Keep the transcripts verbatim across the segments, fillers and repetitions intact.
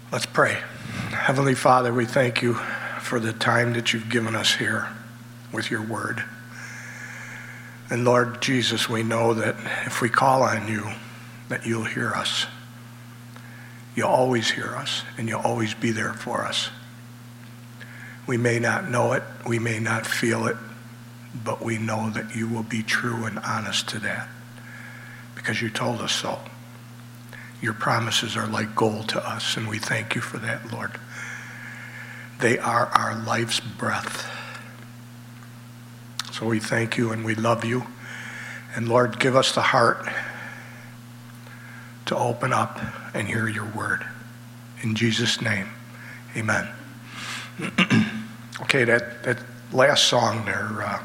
Let's pray. Heavenly Father, we thank you for the time that you've given us here with your word. And Lord Jesus, we know that if we call on you, that you'll hear us. You'll always hear us, and you'll always be there for us. We may not know it, we may not feel it, but we know that you will be true and honest to that because you told us so. Your promises are like gold to us, and we thank you for that, Lord. They are our life's breath. So we thank you and we love you. And Lord, give us the heart to open up and hear your word. In Jesus' name, amen. Okay, that, that last song there, uh,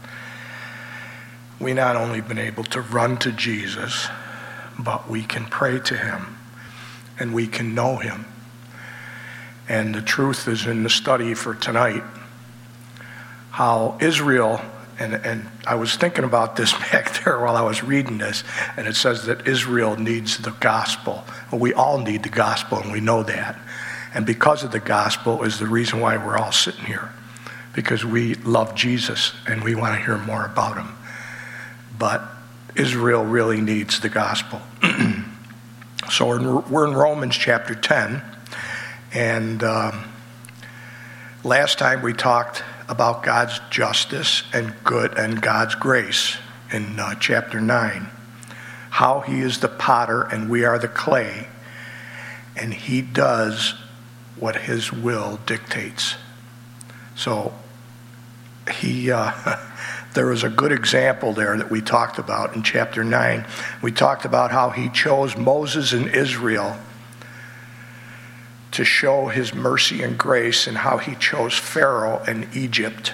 we not only been able to run to Jesus, but we can pray to him and we can know him. And the truth is in the study for tonight, how Israel, and, and I was thinking about this back there while I was reading this, and it says that Israel needs the gospel. Well, we all need the gospel, and we know that. And because of the gospel is the reason why we're all sitting here, because we love Jesus and we want to hear more about him. But Israel really needs the gospel. So we're in, we're in Romans chapter ten, and um, last time we talked about God's justice and good and God's grace in uh, chapter nine, how he is the potter and we are the clay, and he does what his will dictates. So he... Uh, There was a good example there that we talked about in chapter nine. We talked about how he chose Moses and Israel to show his mercy and grace, and how he chose Pharaoh and Egypt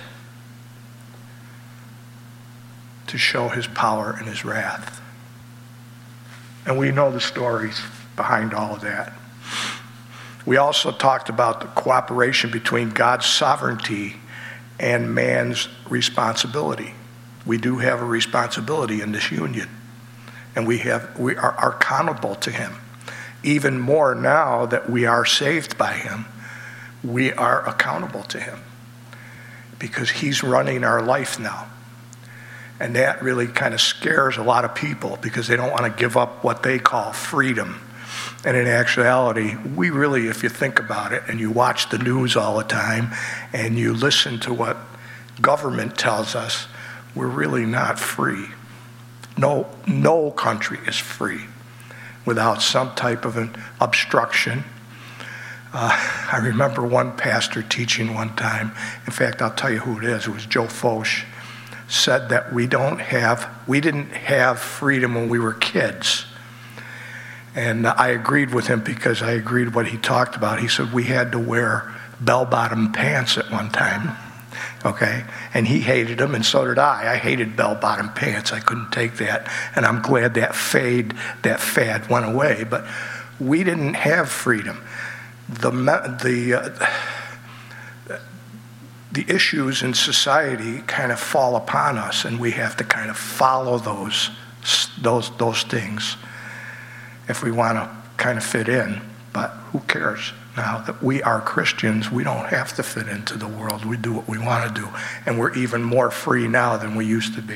to show his power and his wrath. And we know the stories behind all of that. We also talked about the cooperation between God's sovereignty and man's responsibility. We do have a responsibility in this union, and we have we are, are accountable to him. Even more now that we are saved by him, we are accountable to him because he's running our life now. And that really kind of scares a lot of people because they don't want to give up what they call freedom. And in actuality, we really, if you think about it, and you watch the news all the time, and you listen to what government tells us, we're really not free. No, no country is free without some type of an obstruction. Uh, I remember one pastor teaching one time, in fact, I'll tell you who it is, it was Joe Focht, said that we don't have, we didn't have freedom when we were kids. And I agreed with him because I agreed what he talked about. He said we had to wear bell-bottom pants at one time, okay? And he hated them, and so did I. I hated bell-bottom pants. I couldn't take that, and I'm glad that fade, that fad went away. But we didn't have freedom. The the uh, the issues in society kind of fall upon us, and we have to kind of follow those those those things if we want to kind of fit in. But who cares? Now that we are Christians, we don't have to fit into the world. We do what we want to do. And we're even more free now than we used to be.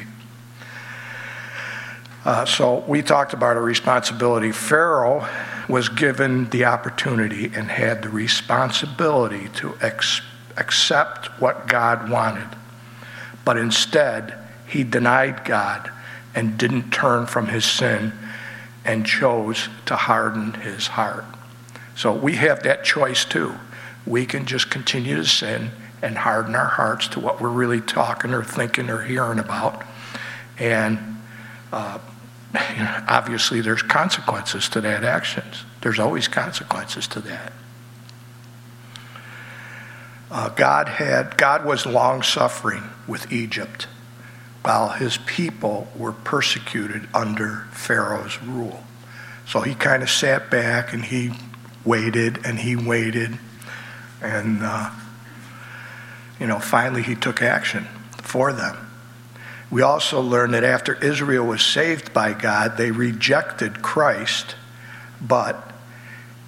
Uh, so we talked about a responsibility. Pharaoh was given the opportunity and had the responsibility to ex- accept what God wanted. But instead, he denied God and didn't turn from his sin and chose to harden his heart. So we have that choice too. We can just continue to sin and harden our hearts to what we're really talking or thinking or hearing about. And uh, you know, obviously there's consequences to that actions. There's always consequences to that. Uh, God had God was long-suffering with Egypt while his people were persecuted under Pharaoh's rule. So he kind of sat back and he waited and he waited. And, uh, you know, finally he took action for them. We also learn that after Israel was saved by God, they rejected Christ, but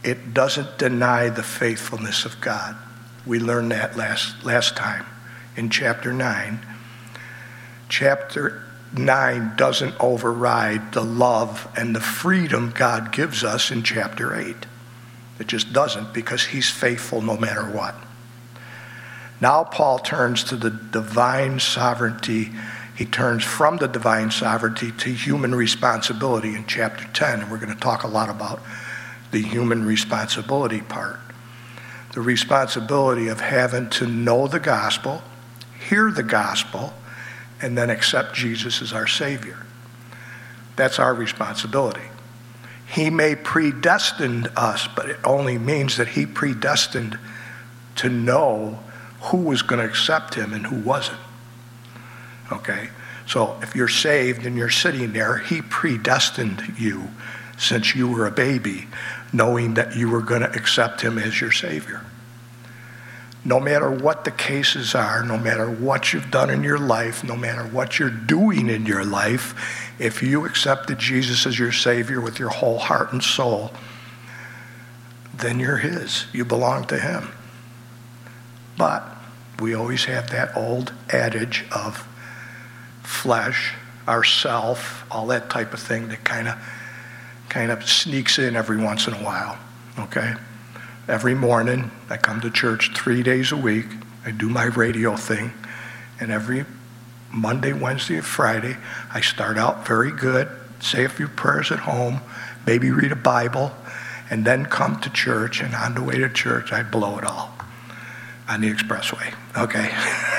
it doesn't deny the faithfulness of God. We learned that last, last time in chapter nine. Chapter nine doesn't override the love and the freedom God gives us in chapter eight. It just doesn't, because he's faithful no matter what. Now Paul turns to the divine sovereignty. He turns from the divine sovereignty to human responsibility in chapter ten, and we're going to talk a lot about the human responsibility part. The responsibility of having to know the gospel, hear the gospel, and then accept Jesus as our Savior. That's our responsibility. He may predestine us, but it only means that he predestined to know who was going to accept him and who wasn't. Okay? So if you're saved and you're sitting there, he predestined you since you were a baby, knowing that you were going to accept him as your Savior. No matter what the cases are, no matter what you've done in your life, no matter what you're doing in your life, if you accepted Jesus as your Savior with your whole heart and soul, then you're his. You belong to him. But we always have that old adage of flesh, ourself, all that type of thing that kind of kind of sneaks in every once in a while, okay? Every morning, I come to church three days a week. I do my radio thing. And every Monday, Wednesday, and Friday, I start out very good, say a few prayers at home, maybe read a Bible, and then come to church. And on the way to church, I blow it all on the expressway, okay?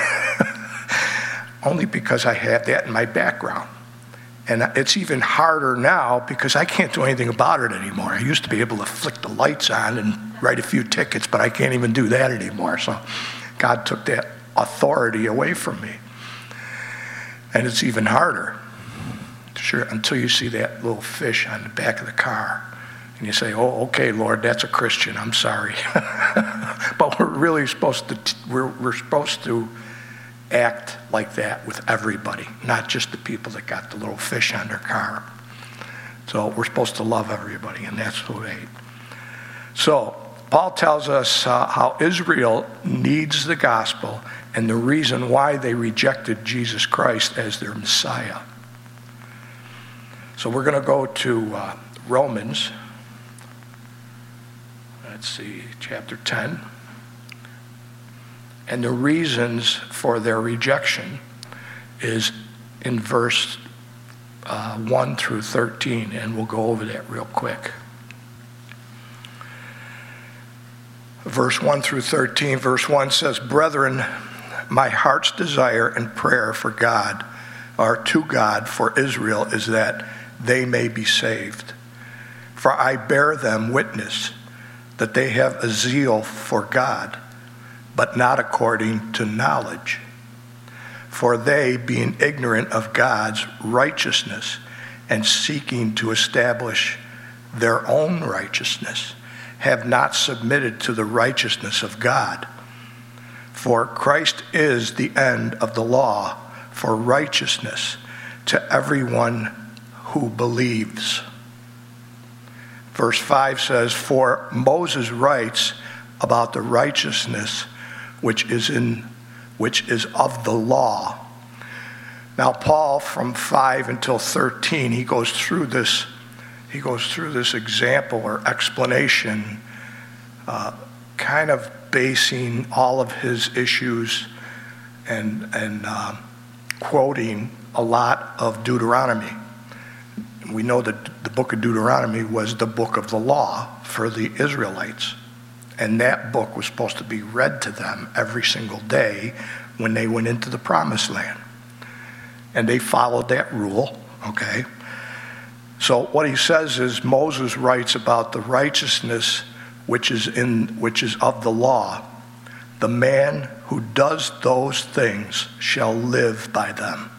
Only because I have that in my background. And it's even harder now because I can't do anything about it anymore. I used to be able to flick the lights on and write a few tickets, but I can't even do that anymore. So God took that authority away from me. And it's even harder, sure, until you see that little fish on the back of the car. And you say, oh, okay, Lord, that's a Christian. I'm sorry. But we're really supposed to, we're, we're supposed to act like that with everybody, not just the people that got the little fish on their car. So we're supposed to love everybody, and that's the way. So Paul tells us uh, how Israel needs the gospel and the reason why they rejected Jesus Christ as their Messiah. So we're going to go to uh, Romans. Let's see, chapter ten. And the reasons for their rejection is in verse uh, one through thirteen, and we'll go over that real quick. Verse one through thirteen, verse one says, "Brethren, my heart's desire and prayer for God, or to God for Israel, is that they may be saved. For I bear them witness that they have a zeal for God, but not according to knowledge. For they, being ignorant of God's righteousness and seeking to establish their own righteousness, have not submitted to the righteousness of God. For Christ is the end of the law for righteousness to everyone who believes." Verse five says, "For Moses writes about the righteousness which is in which is of the law." Now Paul, from five until thirteen, he goes through this he goes through this example or explanation, uh, kind of basing all of his issues and and uh, quoting a lot of Deuteronomy. We know that the book of Deuteronomy was the book of the law for the Israelites. And that book was supposed to be read to them every single day when they went into the promised land. And they followed that rule, okay? So what he says is Moses writes about the righteousness which is in which is of the law. The man who does those things shall live by them.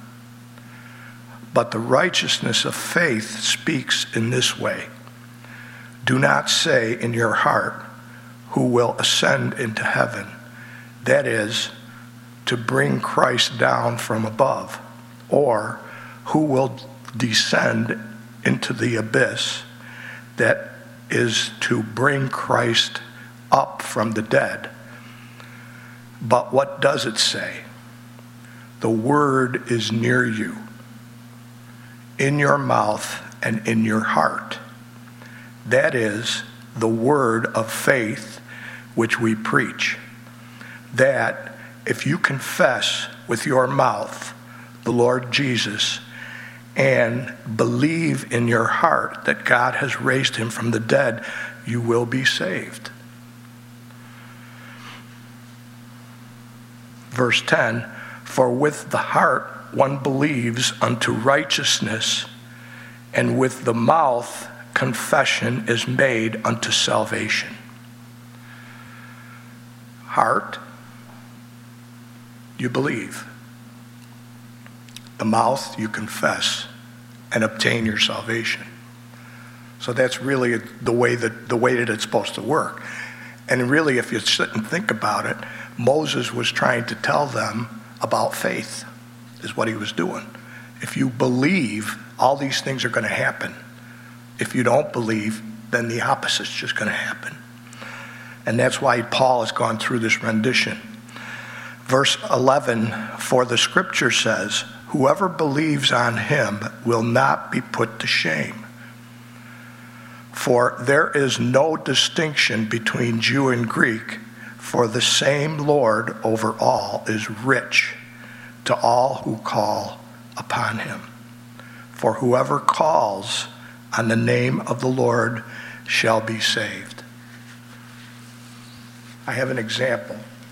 But the righteousness of faith speaks in this way. Do not say in your heart, who will ascend into heaven, that is, to bring Christ down from above, or who will descend into the abyss, that is to bring Christ up from the dead. But what does it say? The word is near you, in your mouth and in your heart. That is the word of faith which we preach. That if you confess with your mouth the Lord Jesus and believe in your heart that God has raised him from the dead, you will be saved. Verse ten, for with the heart one believes unto righteousness, and with the mouth confession is made unto salvation. Heart, you believe. The mouth, you confess and obtain your salvation. So that's really the way that the way that it's supposed to work. And really, if you sit and think about it, Moses was trying to tell them about faith, is what he was doing. If you believe, all these things are going to happen. If you don't believe, then the opposite's just going to happen. And that's why Paul has gone through this rendition. Verse eleven, for the scripture says, whoever believes on him will not be put to shame. For there is no distinction between Jew and Greek, for the same Lord over all is rich to all who call upon him. For whoever calls on the name of the Lord shall be saved. I have an example.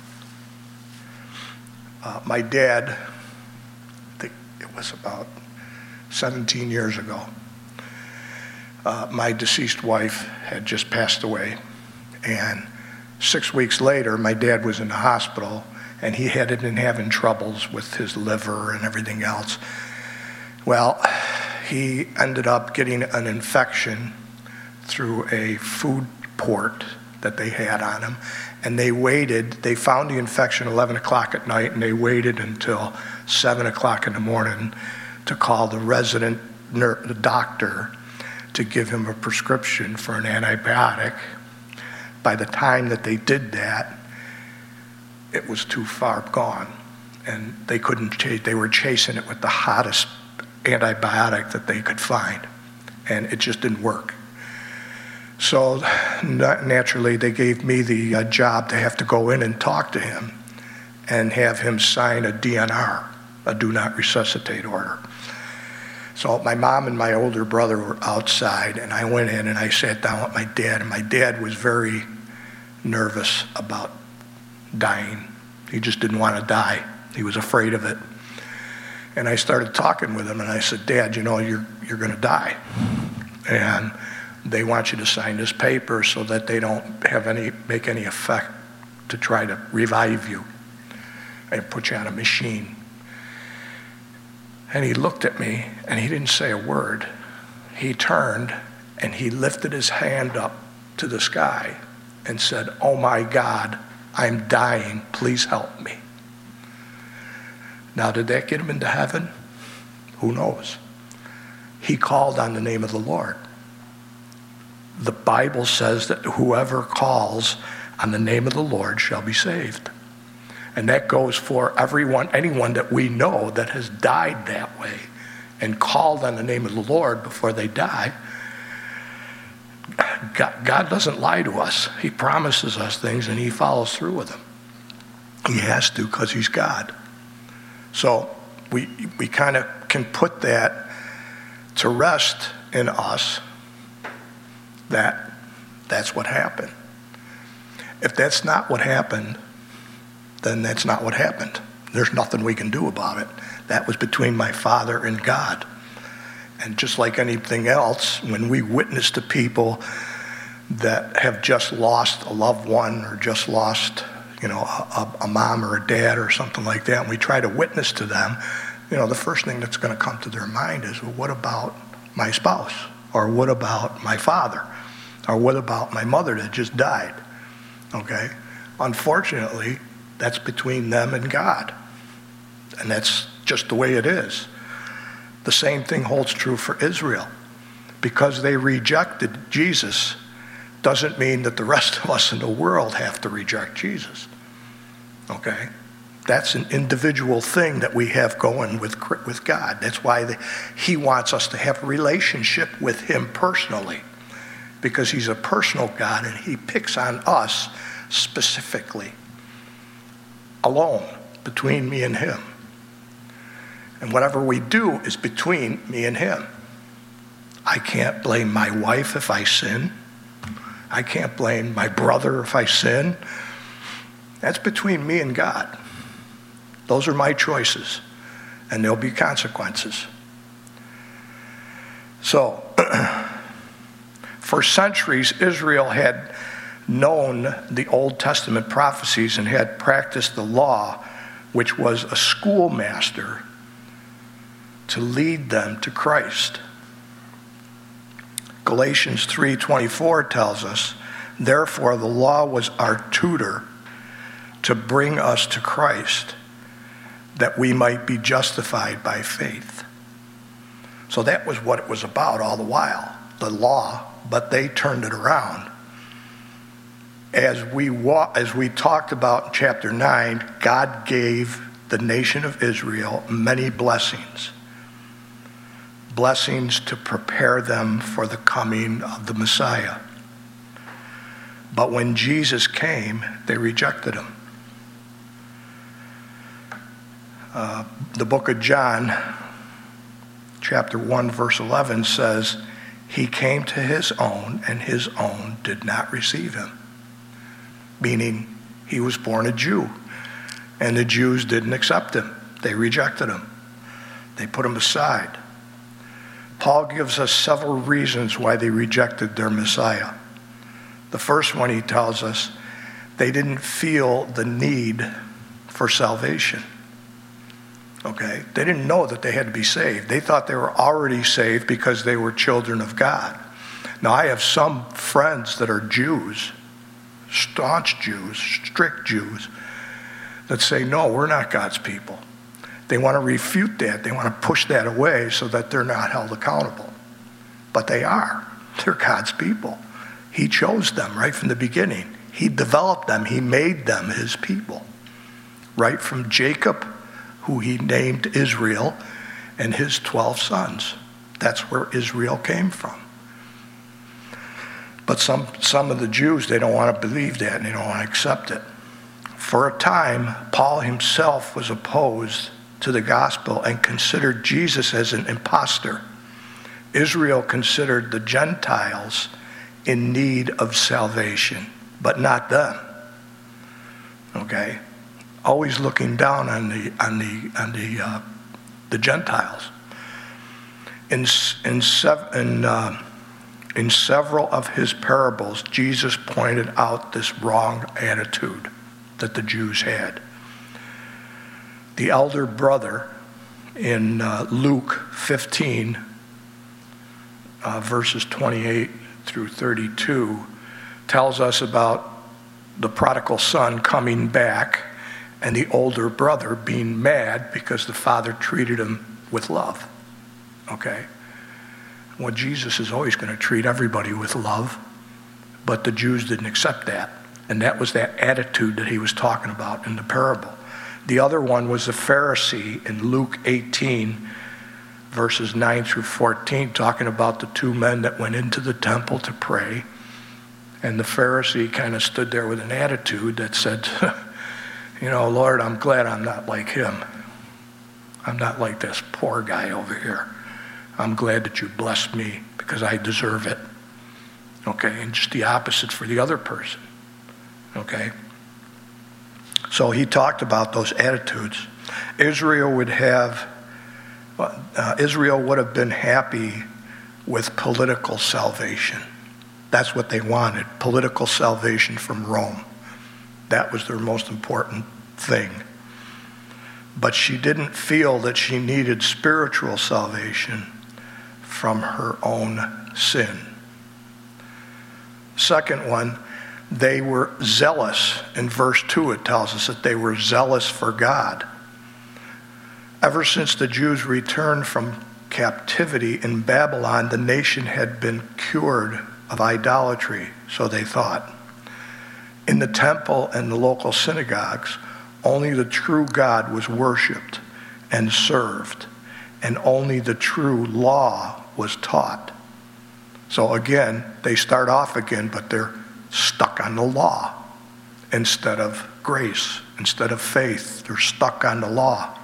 Uh, my dad, I think it was about seventeen years ago, uh, my deceased wife had just passed away. And six weeks later, my dad was in the hospital, and he had been having troubles with his liver and everything else. Well, he ended up getting an infection through a food port that they had on him. And they waited, they found the infection eleven o'clock at night, and they waited until seven o'clock in the morning to call the resident ner- the doctor to give him a prescription for an antibiotic. By the time that they did that, it was too far gone. And they couldn't chase, they were chasing it with the hottest antibiotic that they could find. And it just didn't work. So naturally, they gave me the uh, job to have to go in and talk to him and have him sign a D N R, a do not resuscitate order. So my mom and my older brother were outside, and I went in and I sat down with my dad, and my dad was very nervous about dying. He just didn't want to die. He was afraid of it. And I started talking with him, and I said, Dad, you know, you're you're going to die. And they want you to sign this paper so that they don't have any make any effect to try to revive you and put you on a machine. And he looked at me, and he didn't say a word. He turned, and he lifted his hand up to the sky and said, oh my God, I'm dying, please help me. Now, did that get him into heaven? Who knows? He called on the name of the Lord. The Bible says that whoever calls on the name of the Lord shall be saved. And that goes for everyone, anyone that we know that has died that way and called on the name of the Lord before they die. God, God doesn't lie to us. He promises us things, and he follows through with them. He has to, because he's God. So we we kind of can put that to rest in us, that that's what happened. If that's not what happened, then that's not what happened. There's nothing we can do about it. That was between my father and God. And just like anything else, when we witness to people that have just lost a loved one or just lost, you know, a, a mom or a dad or something like that, and we try to witness to them, you know, the first thing that's going to come to their mind is, well, what about my spouse? Or what about my father? Or what about my mother that just died? Okay? Unfortunately, that's between them and God. And that's just the way it is. The same thing holds true for Israel. Because they rejected Jesus, doesn't mean that the rest of us in the world have to reject Jesus. Okay? That's an individual thing that we have going with, with God. That's why the, he wants us to have a relationship with him personally, because he's a personal God and he picks on us specifically, alone, between me and him. And whatever we do is between me and him. I can't blame my wife if I sin. I can't blame my brother if I sin. That's between me and God. Those are my choices, and there'll be consequences. So, for centuries, Israel had known the Old Testament prophecies and had practiced the law, which was a schoolmaster to lead them to Christ. Galatians three twenty-four tells us, therefore the law was our tutor to bring us to Christ, that we might be justified by faith. So that was what it was about all the while, the law, but they turned it around. As we wa- as we talked about in chapter nine, God gave the nation of Israel many blessings. Blessings to prepare them for the coming of the Messiah. But when Jesus came, they rejected him. Uh, the book of John, chapter one, verse eleven says, he came to his own, and his own did not receive him. Meaning, he was born a Jew, and the Jews didn't accept him. They rejected him. They put him aside. Paul gives us several reasons why they rejected their Messiah. The first one, he tells us, they didn't feel the need for salvation. Okay? They didn't know that they had to be saved. They thought they were already saved because they were children of God. Now, I have some friends that are Jews, staunch Jews, strict Jews, that say, no, we're not God's people. They want to refute that. They want to push that away so that they're not held accountable. But they are. They're God's people. He chose them right from the beginning. He developed them. He made them his people. Right from Jacob, who he named Israel, and his twelve sons. That's where Israel came from. But some, some of the Jews, they don't want to believe that, and they don't want to accept it. For a time, Paul himself was opposed to the gospel and considered Jesus as an imposter. Israel considered the Gentiles in need of salvation, but not them. Okay? Always looking down on the on the on the uh, the Gentiles. In in sev- in, uh, in several of his parables, Jesus pointed out this wrong attitude that the Jews had. The elder brother in uh, Luke fifteen, uh, verses twenty-eight through thirty-two, tells us about the prodigal son coming back and the older brother being mad because the father treated him with love. Okay? Well, Jesus is always going to treat everybody with love, but the Jews didn't accept that. And that was that attitude that he was talking about in the parable. The other one was the Pharisee in Luke eighteen, verses nine through fourteen, talking about the two men that went into the temple to pray. And the Pharisee kind of stood there with an attitude that said, you know, Lord, I'm glad I'm not like him. I'm not like this poor guy over here. I'm glad that you blessed me because I deserve it. Okay, and just the opposite for the other person. Okay? So he talked about those attitudes. Israel would have, uh, Israel would have been happy with political salvation. That's what they wanted, political salvation from Rome. That was their most important thing. But she didn't feel that she needed spiritual salvation from her own sin. Second one, they were zealous. In verse two, it tells us that they were zealous for God. Ever since the Jews returned from captivity in Babylon, the nation had been cured of idolatry, so they thought. In the temple and the local synagogues, only the true God was worshiped and served, and only the true law was taught. So again, they start off again, but they're stuck on the law instead of grace, instead of faith. They're stuck on the law.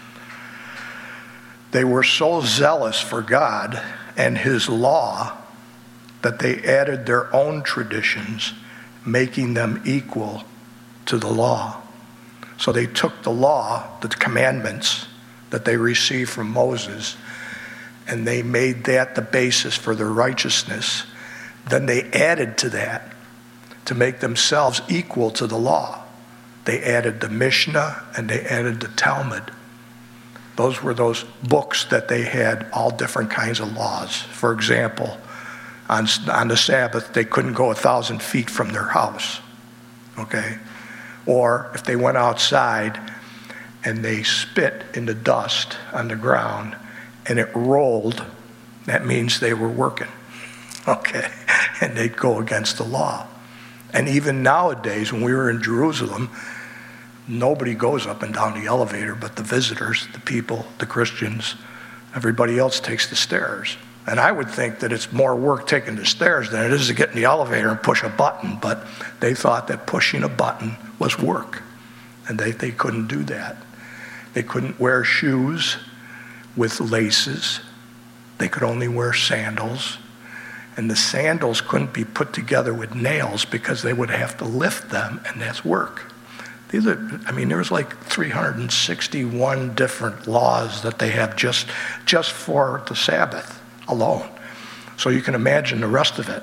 They were so zealous for God and his law that they added their own traditions, making them equal to the law. So they took the law, the commandments that they received from Moses, and they made that the basis for their righteousness. Then they added to that to make themselves equal to the law. They added the Mishnah and they added the Talmud. Those were those books that they had all different kinds of laws. For example, on, on the Sabbath, they couldn't go a thousand feet from their house, okay? Or if they went outside and they spit in the dust on the ground and it rolled, that means they were working, okay? And they'd go against the law. And even nowadays, when we were in Jerusalem, nobody goes up and down the elevator but the visitors, the people, the Christians. Everybody else takes the stairs. And I would think that it's more work taking the stairs than it is to get in the elevator and push a button, but they thought that pushing a button was work, and they, they couldn't do that. They couldn't wear shoes with laces. They could only wear sandals, and the sandals couldn't be put together with nails because they would have to lift them, and that's work. These are, I mean, there's like three hundred sixty-one different laws that they have just, just for the Sabbath alone. So you can imagine the rest of it.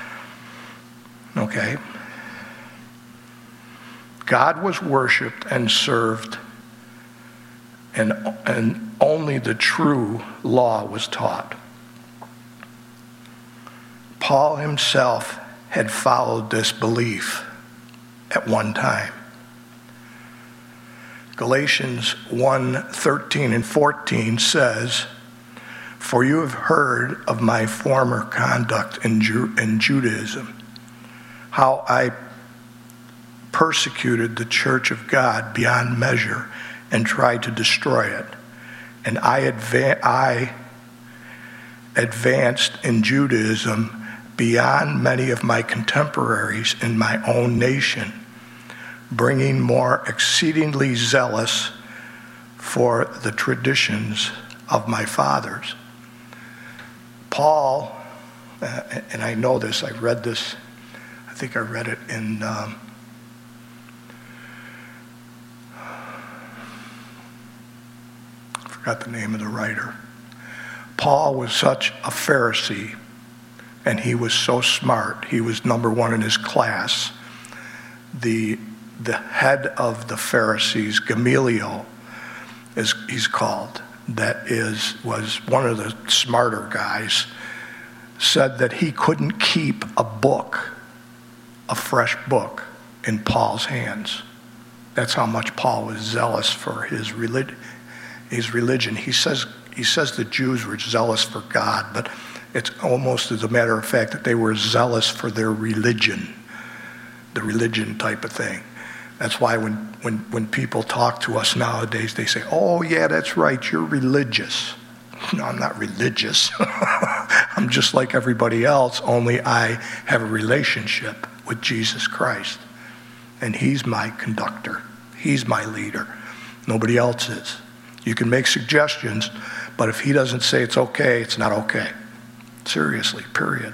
Okay? God was worshiped and served, and, and only the true law was taught. Paul himself had followed this belief at one time. Galatians one, thirteen and fourteen says, "For you have heard of my former conduct in, Ju- in Judaism, how I persecuted the church of God beyond measure and tried to destroy it. And I, adva- I advanced in Judaism beyond many of my contemporaries in my own nation, bringing more exceedingly zealous for the traditions of my fathers." Paul, uh, and I know this, I read this, I think I read it in, um, I forgot the name of the writer. Paul was such a Pharisee, and he was so smart. He was number one in his class. The the head of the Pharisees, Gamaliel, is he's called, that is was one of the smarter guys, said that he couldn't keep a book, a fresh book, in Paul's hands. That's how much Paul was zealous for his religion. His religion. He says he says the Jews were zealous for God, but it's almost as a matter of fact that they were zealous for their religion, the religion type of thing. That's why when, when, when people talk to us nowadays, they say, "Oh, yeah, that's right, you're religious." No, I'm not religious. I'm just like everybody else, only I have a relationship with Jesus Christ. And he's my conductor. He's my leader. Nobody else is. You can make suggestions, but if he doesn't say it's okay, it's not okay. Seriously, period.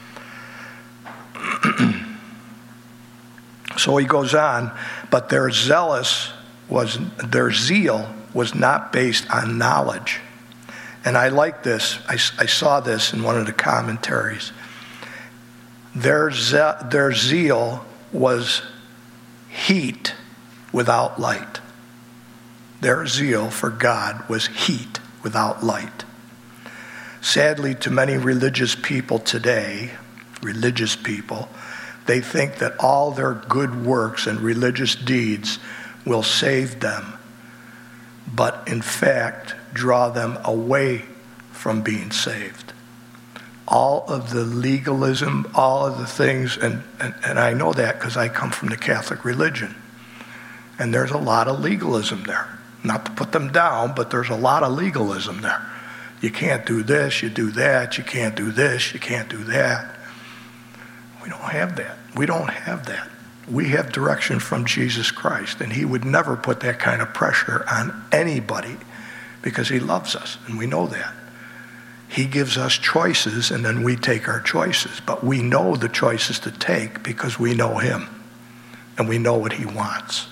So he goes on, but their zealous was their zeal was not based on knowledge. And I like this. I, I saw this in one of the commentaries. Their ze- their zeal was heat without light. Their zeal for God was heat without light. Sadly, to many religious people today, religious people, they think that all their good works and religious deeds will save them, but in fact draw them away from being saved. all of the legalism, all of the things, and, and, and I know that because I come from the Catholic religion. And there's a lot of legalism there. Not to put them down, but there's a lot of legalism there. You can't do this, you do that, you can't do this, you can't do that. We don't have that. We don't have that. We have direction from Jesus Christ, and he would never put that kind of pressure on anybody because he loves us, and we know that. He gives us choices, and then we take our choices. But we know the choices to take because we know him, and we know what he wants.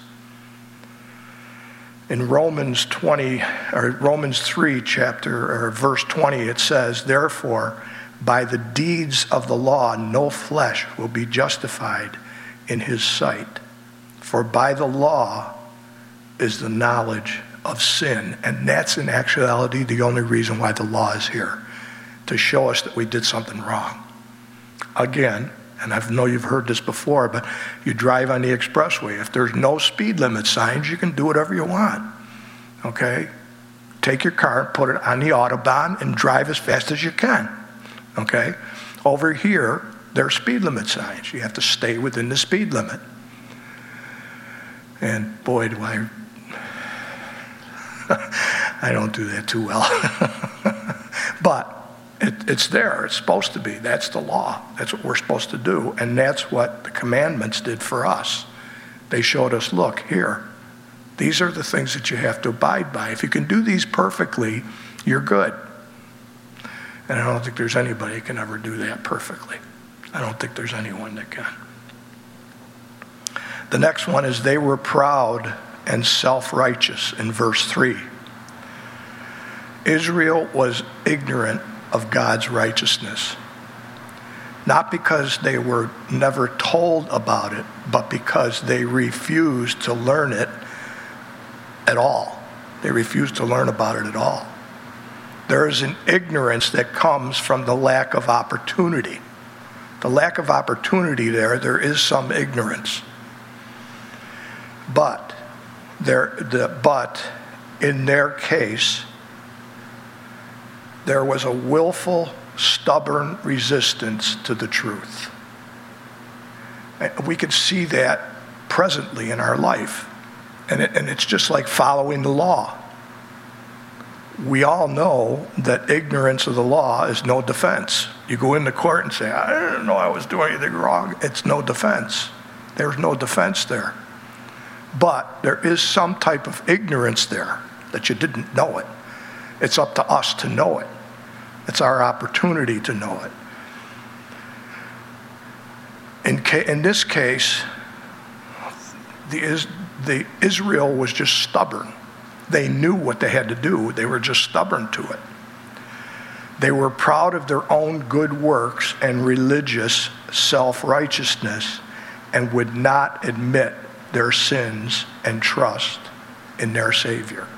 In Romans twenty, or Romans three, chapter or verse twenty, it says, "Therefore, by the deeds of the law, no flesh will be justified in his sight. For by the law is the knowledge of sin." And that's in actuality the only reason why the law is here, to show us that we did something wrong. Again, and I know you've heard this before, but you drive on the expressway. If there's no speed limit signs, you can do whatever you want, okay? Take your car, put it on the Autobahn, and drive as fast as you can, okay? Over here, there are speed limit signs. You have to stay within the speed limit. And boy, do I, I don't do that too well. But It, it's there. It's supposed to be. That's the law. That's what we're supposed to do. And that's what the commandments did for us. They showed us, look, here, these are the things that you have to abide by. If you can do these perfectly, you're good. And I don't think there's anybody that can ever do that perfectly. I don't think there's anyone that can. The next one is they were proud and self-righteous in verse three. Israel was ignorant of God's righteousness. Not because they were never told about it, but because they refused to learn it at all. They refused to learn about it at all. There is an ignorance that comes from the lack of opportunity. The lack of opportunity there, there is some ignorance. But there, the, but in their case, there was a willful, stubborn resistance to the truth. We can see that presently in our life. And, it, and it's just like following the law. We all know that ignorance of the law is no defense. You go into court and say, I didn't know I was doing anything wrong. It's no defense. There's no defense there. But there is some type of ignorance there that you didn't know it. It's up to us to know it. It's our opportunity to know it. In, ca- in this case, the, Is- the Israel was just stubborn. They knew what they had to do. They were just stubborn to it. They were proud of their own good works and religious self-righteousness and would not admit their sins and trust in their Savior.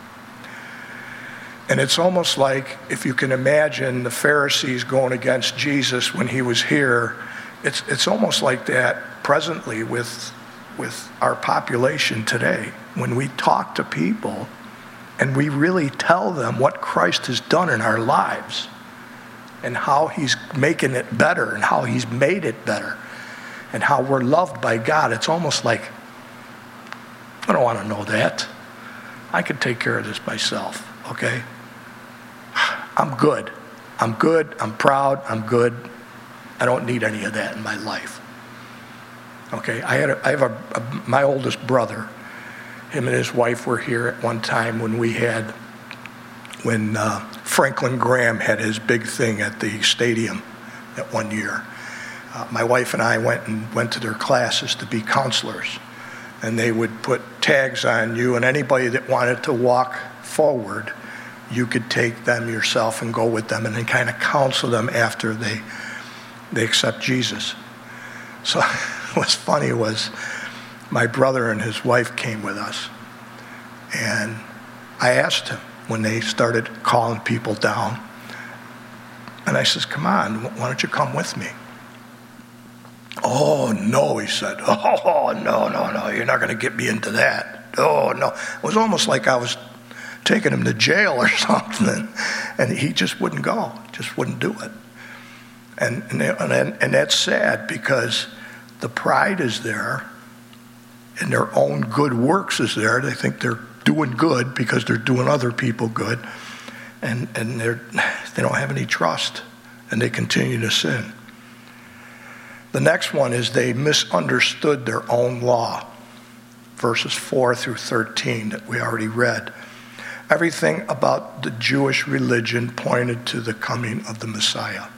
And it's almost like, if you can imagine the Pharisees going against Jesus when he was here, it's it's almost like that presently with, with our population today. When we talk to people and we really tell them what Christ has done in our lives and how he's making it better and how he's made it better and how we're loved by God, it's almost like, I don't want to know that. I can take care of this myself, okay? I'm good. I'm good. I'm proud. I'm good. I don't need any of that in my life. Okay, I had a, I have a, a, my oldest brother. Him and his wife were here at one time when we had, when uh, Franklin Graham had his big thing at the stadium that one year. Uh, my wife and I went and went to their classes to be counselors. And they would put tags on you, and anybody that wanted to walk forward, you could take them yourself and go with them and then kind of counsel them after they they accept Jesus. So what's funny was my brother and his wife came with us. And I asked him when they started calling people down. And I says, come on, why don't you come with me? Oh, no, he said. Oh, no, no, no, you're not going to get me into that. Oh, no. It was almost like I was taking him to jail or something. And he just wouldn't go, just wouldn't do it. And, and, and, and that's sad because the pride is there and their own good works is there. They think they're doing good because they're doing other people good. And, and they're, they don't have any trust and they continue to sin. The next one is they misunderstood their own law. Verses four through thirteen that we already read. Everything about the Jewish religion pointed to the coming of the Messiah.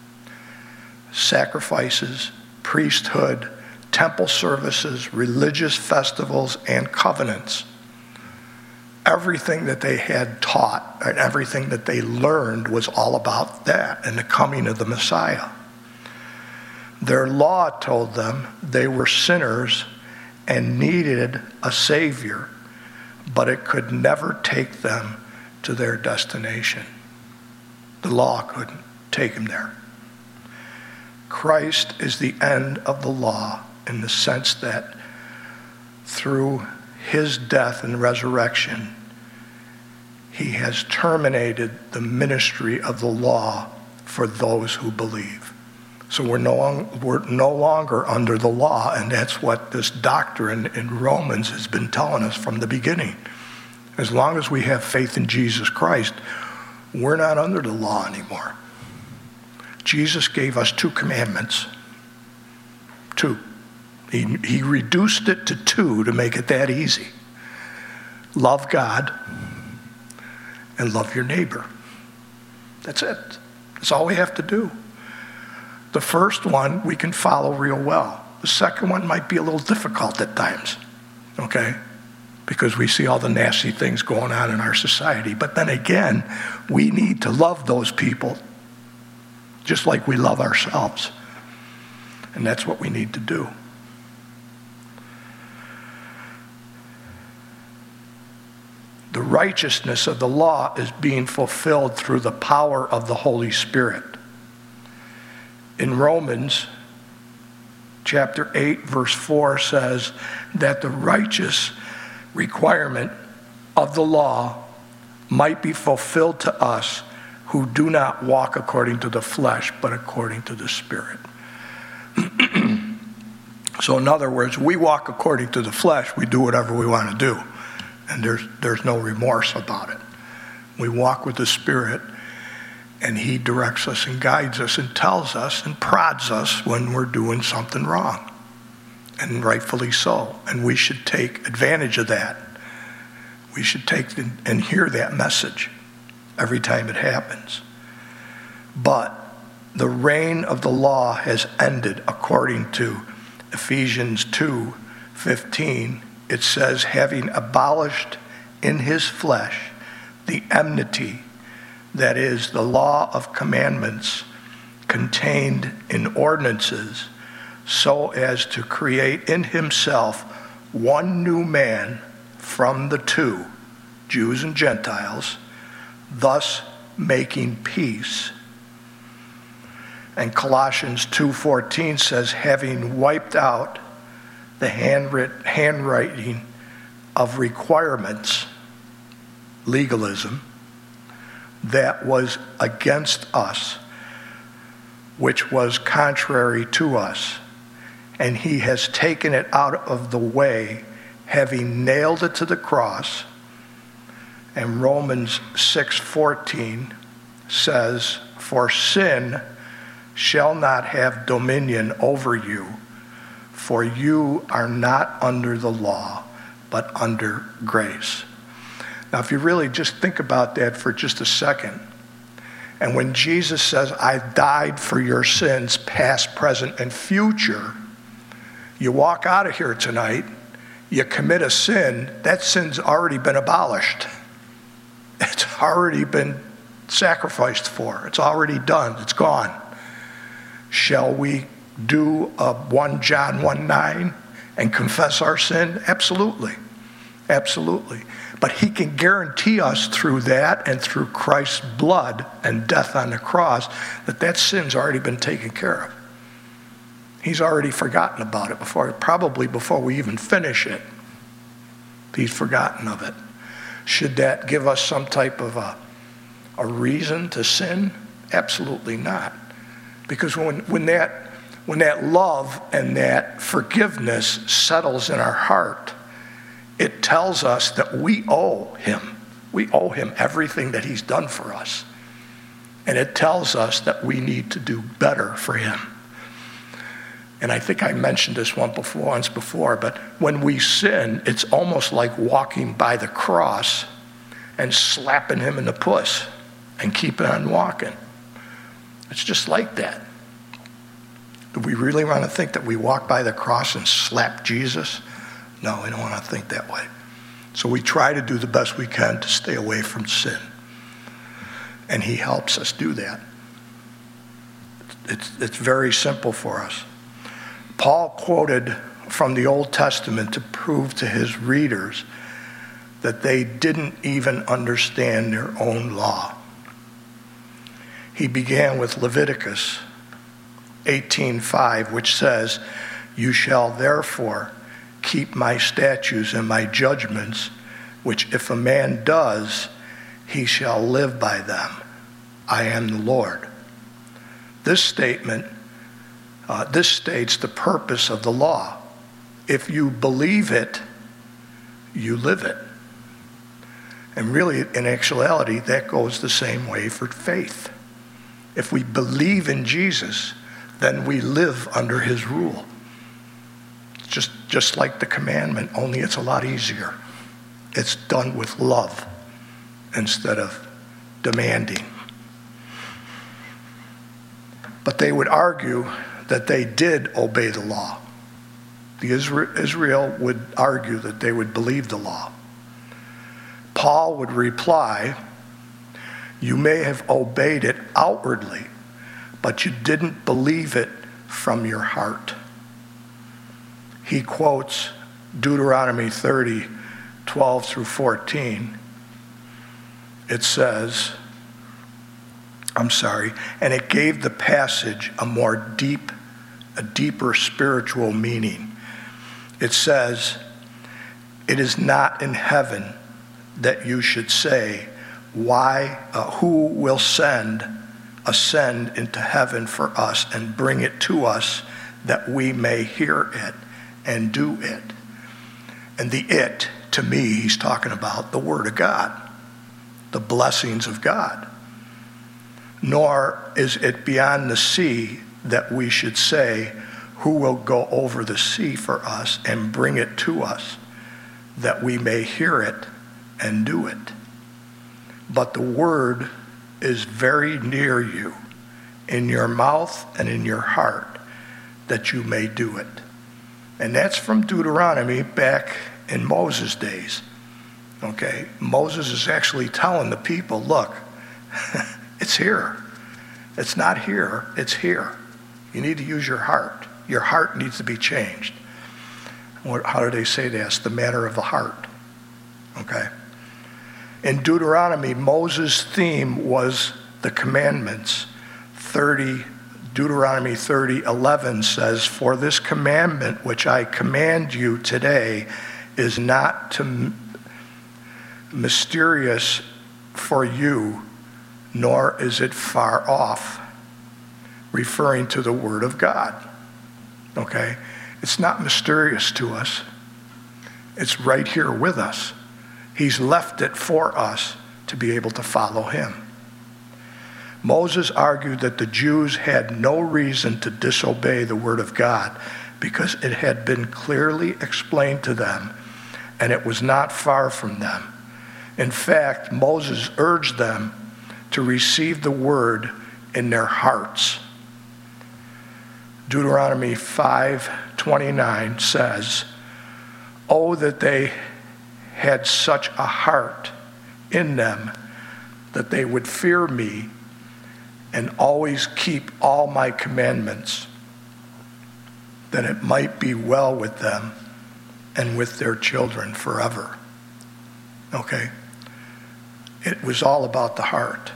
Sacrifices, priesthood, temple services, religious festivals, and covenants. Everything that they had taught and everything that they learned was all about that and the coming of the Messiah. Their law told them they were sinners and needed a Savior, but it could never take them to their destination. The law couldn't take them there. Christ is the end of the law in the sense that through his death and resurrection, he has terminated the ministry of the law for those who believe. So we're no, we're no longer under the law, and that's what this doctrine in Romans has been telling us from the beginning. As long as we have faith in Jesus Christ, we're not under the law anymore. Jesus gave us two commandments. Two. He, he reduced it to two to make it that easy. Love God and love your neighbor. That's it. That's all we have to do. The first one we can follow real well. The second one might be a little difficult at times, okay? Because we see all the nasty things going on in our society. But then again, we need to love those people just like we love ourselves. And that's what we need to do. The righteousness of the law is being fulfilled through the power of the Holy Spirit. In Romans chapter eight, verse four says that the righteous requirement of the law might be fulfilled to us who do not walk according to the flesh, but according to the Spirit. So in other words, we walk according to the flesh, we do whatever we want to do. And there's, there's no remorse about it. We walk with the Spirit, and he directs us and guides us and tells us and prods us when we're doing something wrong. And rightfully so. And we should take advantage of that. We should take the, and hear that message every time it happens. But the reign of the law has ended according to Ephesians two fifteen. It says, having abolished in his flesh the enmity, that is, the law of commandments contained in ordinances, so as to create in himself one new man from the two, Jews and Gentiles, thus making peace. And Colossians two fourteen says, having wiped out the handwrit- handwriting of requirements, legalism, that was against us, which was contrary to us. And he has taken it out of the way, having nailed it to the cross. And Romans six fourteen says, for sin shall not have dominion over you, for you are not under the law, but under grace. Now, if you really just think about that for just a second, and when Jesus says, I died for your sins, past, present, and future, you walk out of here tonight, you commit a sin, that sin's already been abolished. It's already been sacrificed for. It's already done. It's gone. Shall we do a First John one nine and confess our sin? Absolutely. Absolutely. But he can guarantee us through that and through Christ's blood and death on the cross that that sin's already been taken care of. He's already forgotten about it before, probably before we even finish it. He's forgotten of it. Should that give us some type of a, a reason to sin? Absolutely not. Because when, when that when that love and that forgiveness settles in our heart, it tells us that we owe him. We owe him everything that he's done for us. And it tells us that we need to do better for him. And I think I mentioned this one before, once before, but when we sin, it's almost like walking by the cross and slapping him in the puss and keeping on walking. It's just like that. Do we really want to think that we walk by the cross and slap Jesus? No, we don't want to think that way. So we try to do the best we can to stay away from sin. And he helps us do that. It's, it's very simple for us. Paul quoted from the Old Testament to prove to his readers that they didn't even understand their own law. He began with Leviticus eighteen five, which says, "You shall therefore keep my statutes and my judgments, which if a man does, he shall live by them. I am the Lord." This statement, uh, this states the purpose of the law. If you believe it, you live it. And really, in actuality, that goes the same way for faith. If we believe in Jesus, then we live under his rule. Just, just like the commandment, only it's a lot easier. It's done with love instead of demanding. But they would argue that they did obey the law. The Isra- Israel would argue that they would believe the law. Paul would reply, "You may have obeyed it outwardly, but you didn't believe it from your heart." He quotes Deuteronomy thirty, twelve through fourteen. It says, I'm sorry, "And it gave the passage a more deep, a deeper spiritual meaning." It says, "It is not in heaven that you should say, why, uh, who will send, ascend into heaven for us and bring it to us that we may hear it and do it." And the it, to me, he's talking about the Word of God, the blessings of God. "Nor is it beyond the sea that we should say, who will go over the sea for us and bring it to us, that we may hear it and do it. But the word is very near you, in your mouth and in your heart, that you may do it." And that's from Deuteronomy back in Moses' days. Okay, Moses is actually telling the people, look, it's here. It's not here, it's here. You need to use your heart. Your heart needs to be changed. What, how do they say that? It's the matter of the heart. Okay. In Deuteronomy, Moses' theme was the commandments. thirty, Deuteronomy thirty eleven says, "For this commandment which I command you today is not too mysterious for you, nor is it far off," referring to the Word of God. Okay? It's not mysterious to us. It's right here with us. He's left it for us to be able to follow him. Moses argued that the Jews had no reason to disobey the Word of God because it had been clearly explained to them and it was not far from them. In fact, Moses urged them to receive the Word in their hearts. Deuteronomy five twenty-nine says, "Oh, that they had such a heart in them that they would fear me and always keep all my commandments, that it might be well with them and with their children forever." Okay? It was all about the heart.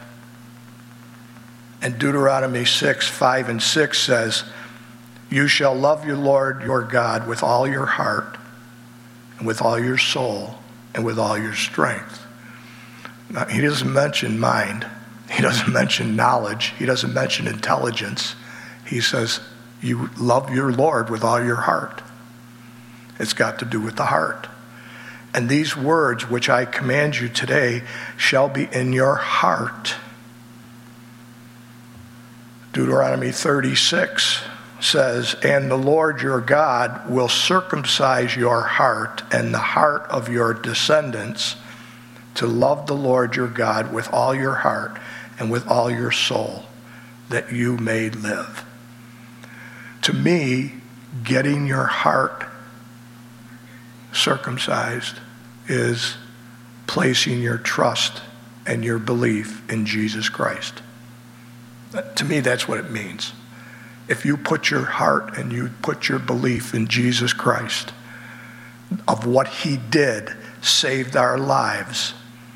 And Deuteronomy six, five and six says, "You shall love your Lord your God with all your heart and with all your soul and with all your strength." Now, he doesn't mention mind. He doesn't mention knowledge. He doesn't mention intelligence. He says, you love your Lord with all your heart. It's got to do with the heart. And these words which I command you today shall be in your heart. Deuteronomy thirty-six says, and the Lord your God will circumcise your heart and the heart of your descendants to love the Lord your God with all your heart and with all your soul, that you may live. To me, getting your heart circumcised is placing your trust and your belief in Jesus Christ. To me, that's what it means. If you put your heart and you put your belief in Jesus Christ, of what he did, saved our lives,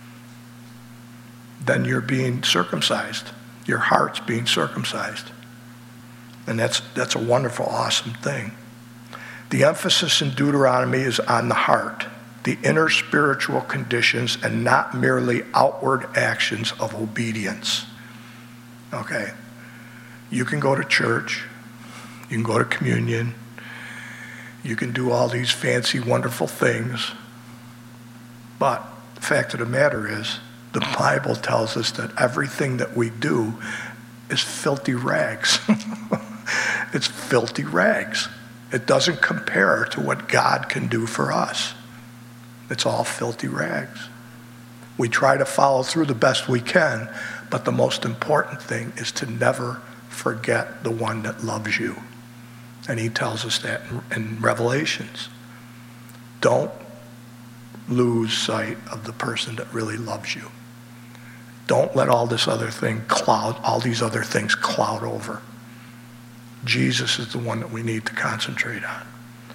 then you're being circumcised. Your heart's being circumcised. And that's that's a wonderful, awesome thing. The emphasis in Deuteronomy is on the heart, the inner spiritual conditions, and not merely outward actions of obedience. Okay? You can go to church, you can go to communion, you can do all these fancy, wonderful things, but the fact of the matter is, the Bible tells us that everything that we do is filthy rags. It's filthy rags. It doesn't compare to what God can do for us. It's all filthy rags. We try to follow through the best we can, but the most important thing is to never forget the one that loves you. And he tells us that in, in Revelations. Don't lose sight of the person that really loves you. Don't let all this other thing cloud, all these other things cloud over. Jesus is the one that we need to concentrate on.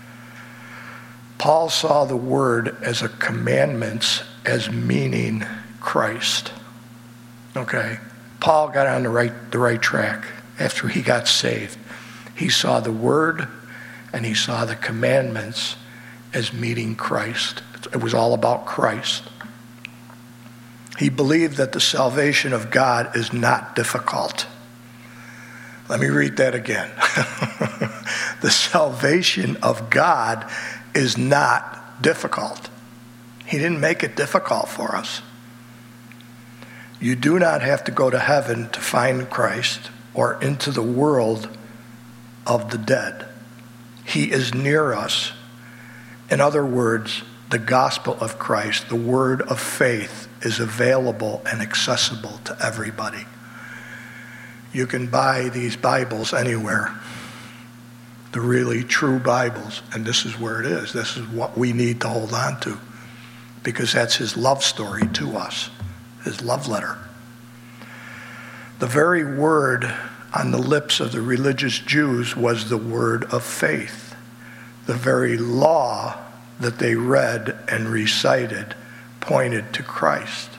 Paul saw the word as a commandments as meaning Christ. Okay? Paul got on the right, the right track after he got saved. He saw the word and he saw the commandments as meeting Christ. It was all about Christ. He believed that the salvation of God is not difficult. Let me read that again. The salvation of God is not difficult. He didn't make it difficult for us. You do not have to go to heaven to find Christ or into the world of the dead. He is near us. In other words, the gospel of Christ, the word of faith, is available and accessible to everybody. You can buy these Bibles anywhere, the really true Bibles, and this is where it is. This is what we need to hold on to, because that's his love story to us, his love letter. The very word on the lips of the religious Jews was the word of faith. The very law that they read and recited pointed to Christ.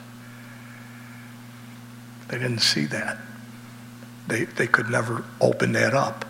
They didn't see that. They, they could never open that up.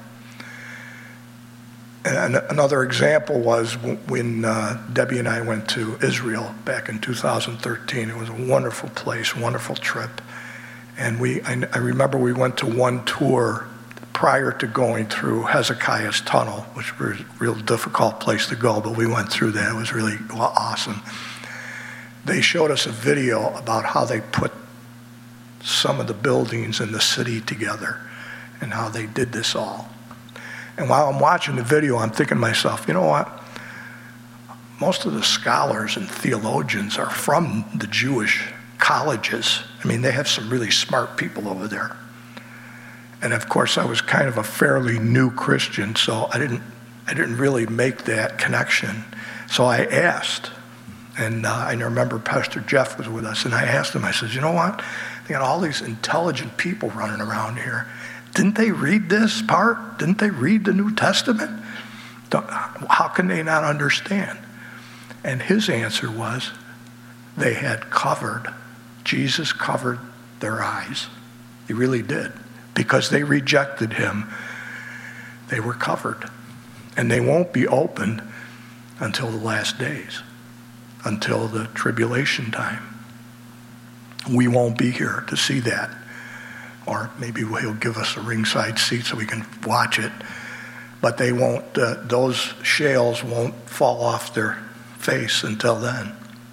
And another example was when uh, Debbie and I went to Israel back in two thousand thirteen. It was a wonderful place, wonderful trip. And we, I, I remember we went to one tour prior to going through Hezekiah's tunnel, which was a real difficult place to go, but we went through that. It was really awesome. They showed us a video about how they put some of the buildings in the city together and how they did this all. And while I'm watching the video, I'm thinking to myself, you know what? Most of the scholars and theologians are from the Jewish colleges. I mean, they have some really smart people over there. And of course, I was kind of a fairly new Christian, so I didn't I didn't really make that connection. So I asked, and uh, I remember Pastor Jeff was with us, and I asked him, I said, you know what? They got all these intelligent people running around here. Didn't they read this part? Didn't they read the New Testament? How can they not understand? And his answer was, they had covered, Jesus covered their eyes. He really did. Because they rejected him, they were covered. And they won't be opened until the last days, until the tribulation time. We won't be here to see that. or maybe he'll give us a ringside seat so we can watch it. But they won't, uh, those shales won't fall off their face until then.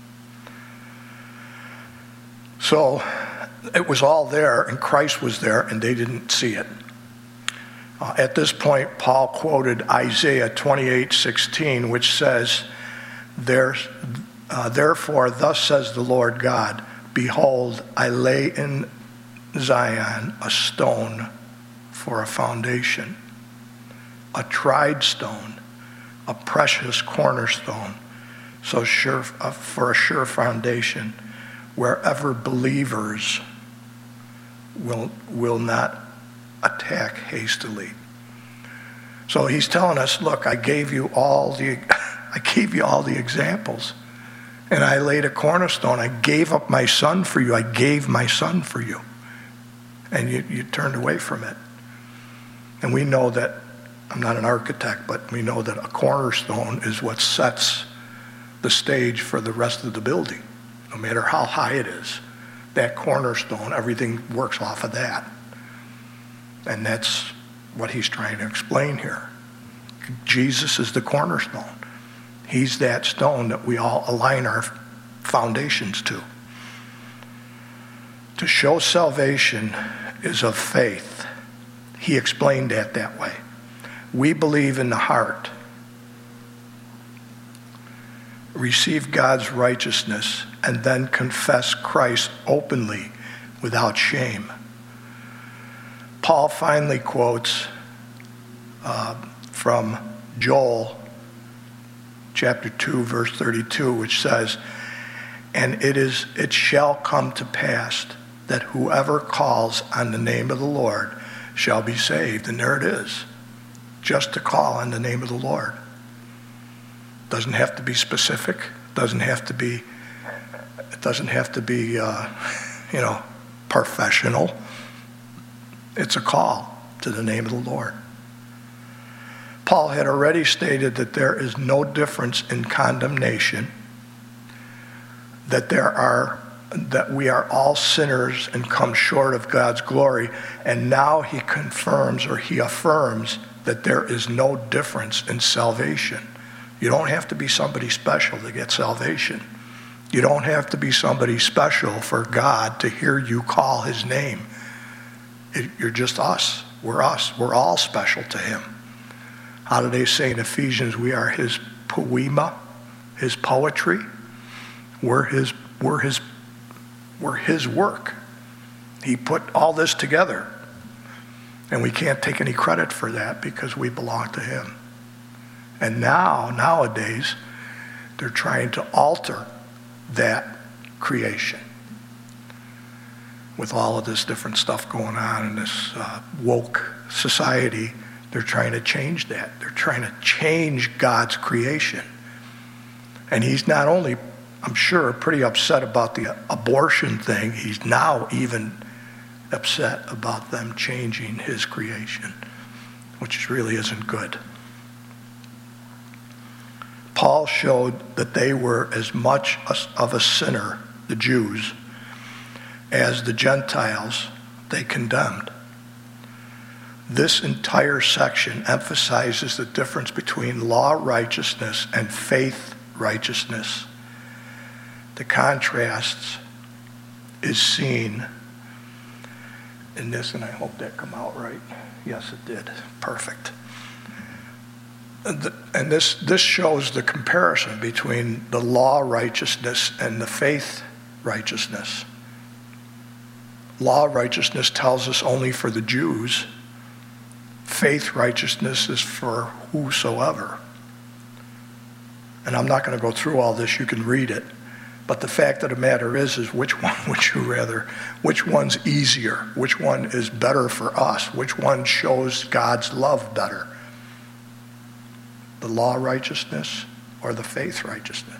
So it was all there, and Christ was there, and they didn't see it. Uh, at this point, Paul quoted Isaiah twenty-eight sixteen, which says, there, uh, Therefore, thus says the Lord God, behold, I lay in Zion a stone for a foundation, a tried stone, a precious cornerstone, so sure uh, for a sure foundation, wherever believers will will not attack hastily. So he's telling us, look, I gave you all the I gave you all the examples, and I laid a cornerstone. I gave up my son for you. I gave my son for you, and you, you turned away from it. And we know that, I'm not an architect, but we know that a cornerstone is what sets the stage for the rest of the building. No matter how high it is, that cornerstone, everything works off of that. And that's what he's trying to explain here. Jesus is the cornerstone. He's that stone that we all align our foundations to. To show salvation is of faith. He explained that that way. We believe in the heart, receive God's righteousness, and then confess Christ openly without shame. Paul finally quotes uh, from Joel chapter two, verse thirty-two, which says, And it is it shall come to pass that whoever calls on the name of the Lord shall be saved. And there it is. Just to call on the name of the Lord. Doesn't have to be specific. Doesn't have to be. It doesn't have to be, uh, you know, professional. It's a call to the name of the Lord. Paul had already stated that there is no difference in condemnation. That there are, that we are all sinners and come short of God's glory. And now he confirms, or he affirms, that there is no difference in salvation. You don't have to be somebody special to get salvation. You don't have to be somebody special for God to hear you call his name. It, you're just us. We're us. We're all special to him. How do they say in Ephesians, we are his poema, his poetry? We're his, we're his, we're his work. He put all this together. And we can't take any credit for that because we belong to him. And now, nowadays, they're trying to alter that creation. With all of this different stuff going on in this uh, woke society, they're trying to change that. They're trying to change God's creation. And he's not only, I'm sure, pretty upset about the abortion thing, he's now even upset about them changing his creation, which really isn't good. Paul showed that they were as much of a sinner, the Jews, as the Gentiles they condemned. This entire section emphasizes the difference between law righteousness and faith righteousness. The contrast is seen in this, and I hope that come out right. Yes, it did. Perfect. And this, this shows the comparison between the law righteousness and the faith righteousness. Law righteousness tells us only for the Jews. Faith righteousness is for whosoever. And I'm not going to go through all this. You can read it. But the fact of the matter is, is which one would you rather? Which one's easier? Which one is better for us? Which one shows God's love better? The law righteousness or the faith righteousness?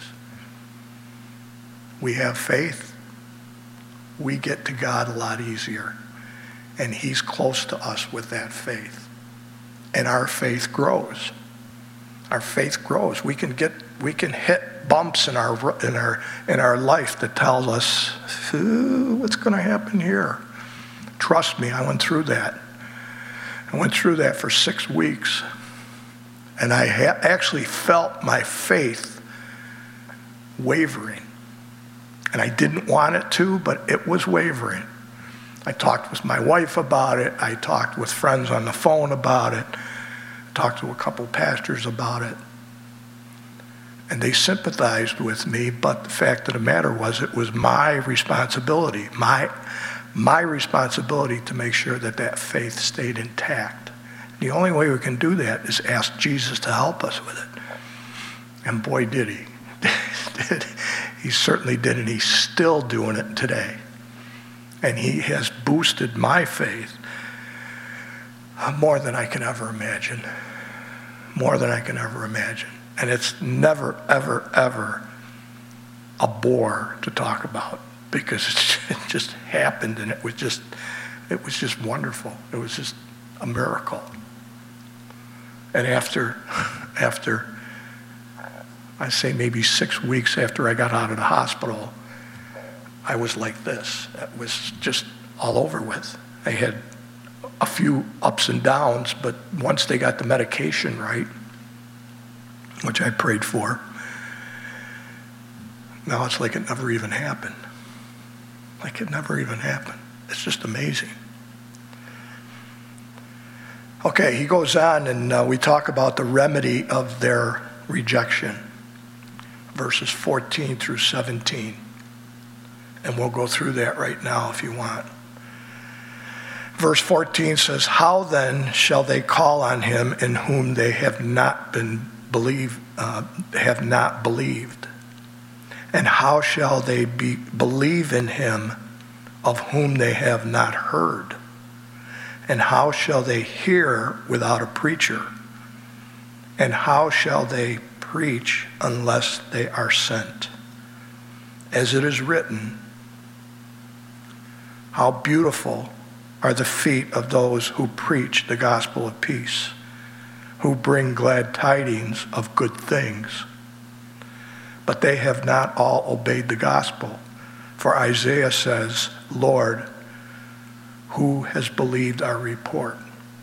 We have faith. We get to God a lot easier. And he's close to us with that faith. And our faith grows. Our faith grows. We can get, we can hit bumps in our in our in our life that tells us, what's going to happen here? trust me, I went through that. I went through that for six weeks. And I ha- actually felt my faith wavering. And I didn't want it to, but it was wavering. I talked with my wife about it. I talked with friends on the phone about it. I talked to a couple pastors about it. And they sympathized with me, but the fact of the matter was it was my responsibility, my, my responsibility to make sure that that faith stayed intact. The only way we can do that is ask Jesus to help us with it. And boy, did he. He certainly did, and he's still doing it today. And he has boosted my faith more than I can ever imagine. More than I can ever imagine. And it's never, ever, ever a bore to talk about because it just happened, and it was just, it was just wonderful. It was just a miracle. And after, after, I say maybe six weeks after I got out of the hospital, I was like this. It was just all over with. I had a few ups and downs, but once they got the medication right, which I prayed for, now it's like it never even happened. Like it never even happened. It's just amazing. Okay, he goes on, and uh, we talk about the remedy of their rejection. Verses fourteen through seventeen. And we'll go through that right now if you want. Verse fourteen says, "How then shall they call on him in whom they have not been believe, uh, have not believed? And how shall they be, believe in him of whom they have not heard? And how shall they hear without a preacher? And how shall they preach unless they are sent? As it is written, how beautiful are the feet of those who preach the gospel of peace, who bring glad tidings of good things. But they have not all obeyed the gospel. For Isaiah says, Lord, who has believed our report?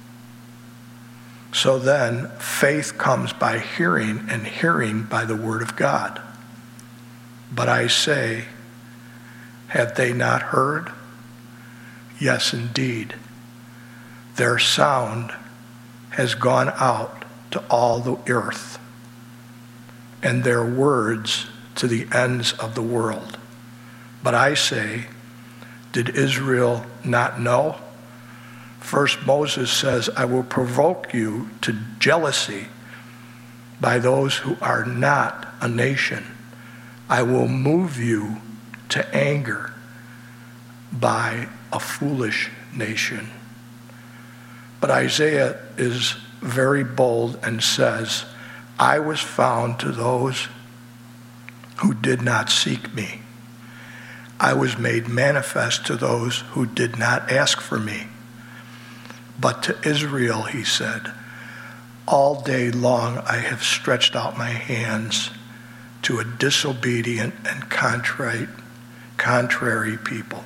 So then, faith comes by hearing, and hearing by the word of God. But I say, have they not heard? Yes, indeed. Their sound has gone out to all the earth, and their words to the ends of the world. But I say, did Israel not know? First Moses says, I will provoke you to jealousy by those who are not a nation. I will move you to anger by a foolish nation. But Isaiah is very bold and says, I was found to those who did not seek me. I was made manifest to those who did not ask for me. But to Israel, he said, all day long I have stretched out my hands to a disobedient and contrite, contrary people.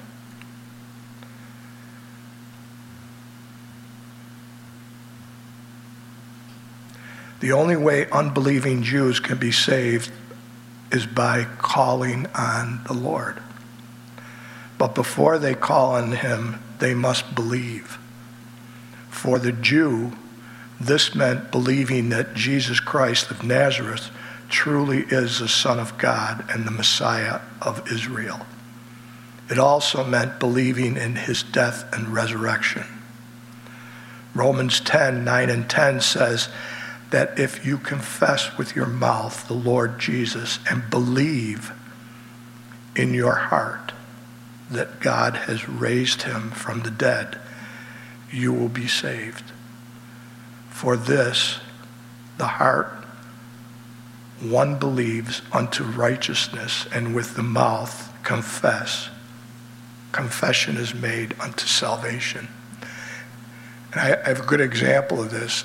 The only way unbelieving Jews can be saved is by calling on the Lord. But before they call on him, they must believe. For the Jew, this meant believing that Jesus Christ of Nazareth truly is the Son of God and the Messiah of Israel. It also meant believing in his death and resurrection. Romans ten, nine and ten says that if you confess with your mouth the Lord Jesus and believe in your heart that God has raised him from the dead, you will be saved. For this, the heart, one believes unto righteousness, and with the mouth confess. Confession is made unto salvation. And I, I have a good example of this.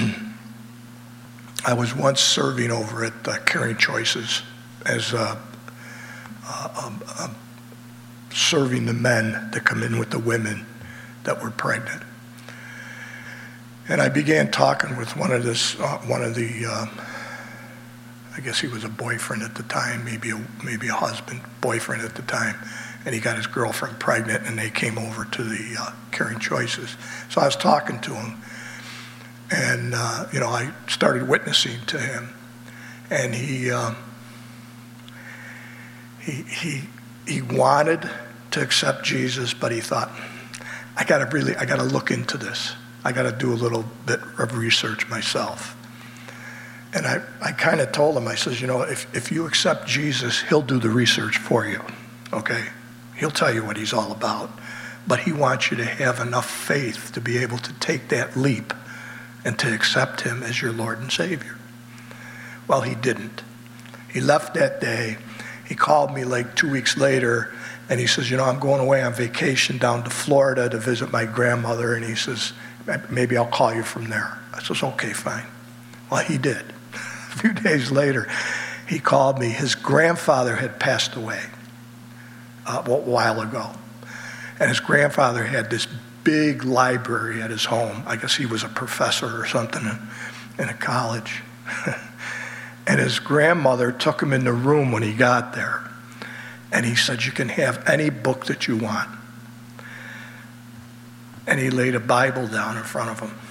I was once serving over at uh, Caring Choices as uh, uh, um, uh, serving the men that come in with the women that were pregnant. And I began talking with one of this, uh, one of the, uh, I guess he was a boyfriend at the time, maybe a, maybe a husband, boyfriend at the time, and he got his girlfriend pregnant, and they came over to the uh, Caring Choices. So I was talking to him, and uh, you know, I started witnessing to him, and he, uh, he, he, he wanted to accept Jesus, but he thought, I got to really, I got to look into this. I got to do a little bit of research myself. And I, I kind of told him, I says, you know, if, if you accept Jesus, he'll do the research for you, okay? He'll tell you what he's all about. But he wants you to have enough faith to be able to take that leap and to accept him as your Lord and Savior. Well, he didn't. He left that day. He called me like two weeks later, and he says, you know, I'm going away on vacation down to Florida to visit my grandmother, and he says, maybe I'll call you from there. I says, okay, fine. Well, he did. A few days later, he called me. His grandfather had passed away uh, a while ago. And his grandfather had this big library at his home. I guess he was a professor or something in, in a college. And his grandmother took him in the room when he got there. And he said, you can have any book that you want. And he laid a Bible down in front of him.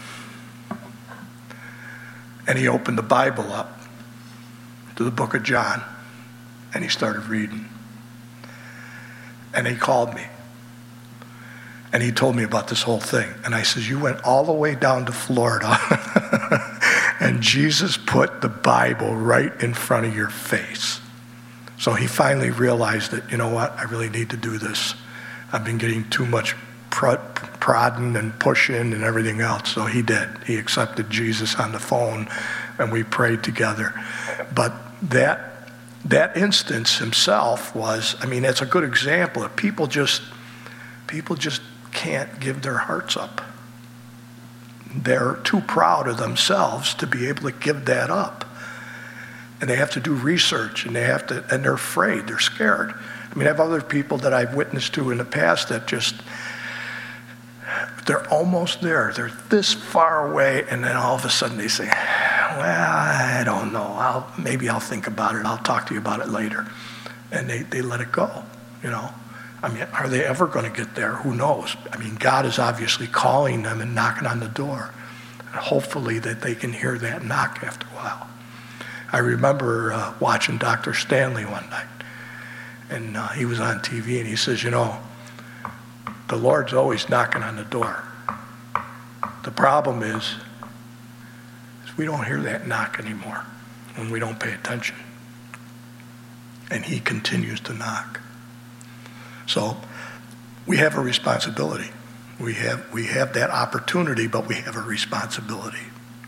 And he opened the Bible up to the book of John. And he started reading. And he called me. And he told me about this whole thing. And I says, you went all the way down to Florida. And Jesus put the Bible right in front of your face. So he finally realized that, you know what, I really need to do this. I've been getting too much prodding and pushing and everything else. So he did. He accepted Jesus on the phone, and we prayed together. But that that instance himself was, I mean, that's a good example of people just people just can't give their hearts up. They're too proud of themselves to be able to give that up. And they have to do research, and they have to, and they're afraid, they're scared. I mean, I have other people that I've witnessed to in the past that just, they're almost there. They're this far away, and then all of a sudden they say, well, I don't know. I'll, maybe I'll think about it. I'll talk to you about it later. And they, they let it go, you know. I mean, are they ever going to get there? Who knows? I mean, God is obviously calling them and knocking on the door. And hopefully that they can hear that knock after a while. I remember uh, watching Doctor Stanley one night, and uh, he was on T V, and he says, you know, the Lord's always knocking on the door. The problem is, is we don't hear that knock anymore when we don't pay attention. And he continues to knock. So we have a responsibility. We have, we have that opportunity, but we have a responsibility.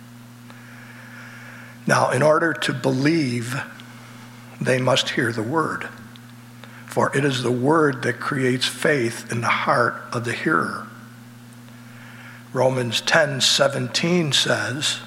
Now, in order to believe, they must hear the word. For it is the word that creates faith in the heart of the hearer. Romans ten seventeen says,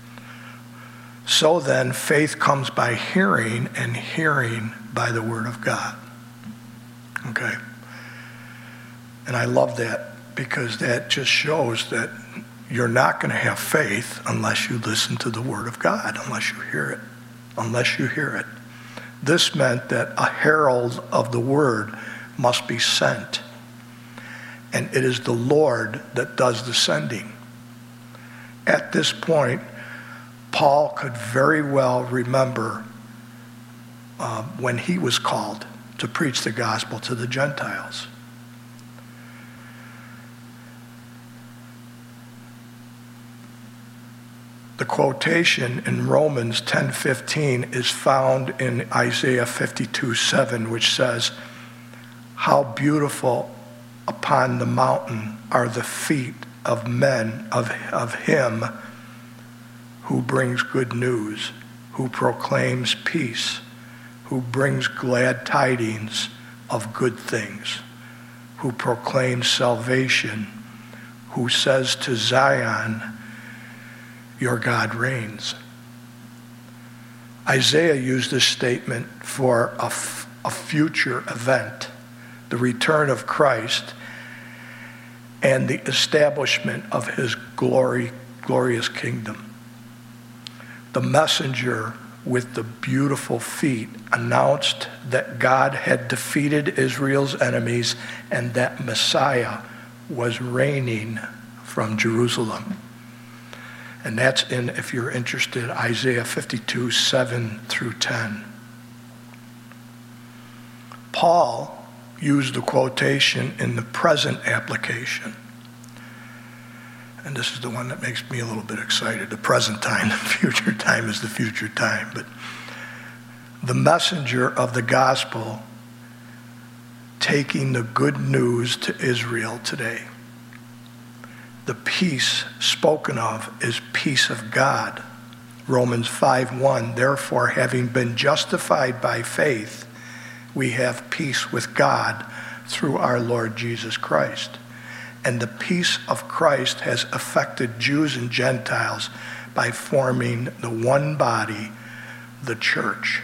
so then faith comes by hearing, and hearing by the word of God. Okay? And I love that, because that just shows that you're not going to have faith unless you listen to the word of God, unless you hear it, unless you hear it. This meant that a herald of the word must be sent. And it is the Lord that does the sending. At this point, Paul could very well remember uh, when he was called to preach the gospel to the Gentiles. The quotation in Romans ten fifteen is found in Isaiah fifty-two seven, which says, how beautiful upon the mountain are the feet of men, of, of him who brings good news, who proclaims peace, who brings glad tidings of good things, who proclaims salvation, who says to Zion, your God reigns. Isaiah used this statement for a, f- a future event, the return of Christ. and the establishment of his glory, glorious kingdom. The messenger with the beautiful feet announced that God had defeated Israel's enemies and that Messiah was reigning from Jerusalem. And that's in, if you're interested, Isaiah fifty-two, seven through ten. Paul used the quotation in the present application. And this is the one that makes me a little bit excited. The present time, the future time is the future time. But the messenger of the gospel taking the good news to Israel today. The peace spoken of is peace of God. Romans five one, therefore, having been justified by faith, we have peace with God through our Lord Jesus Christ. And the peace of Christ has affected Jews and Gentiles by forming the one body, the church.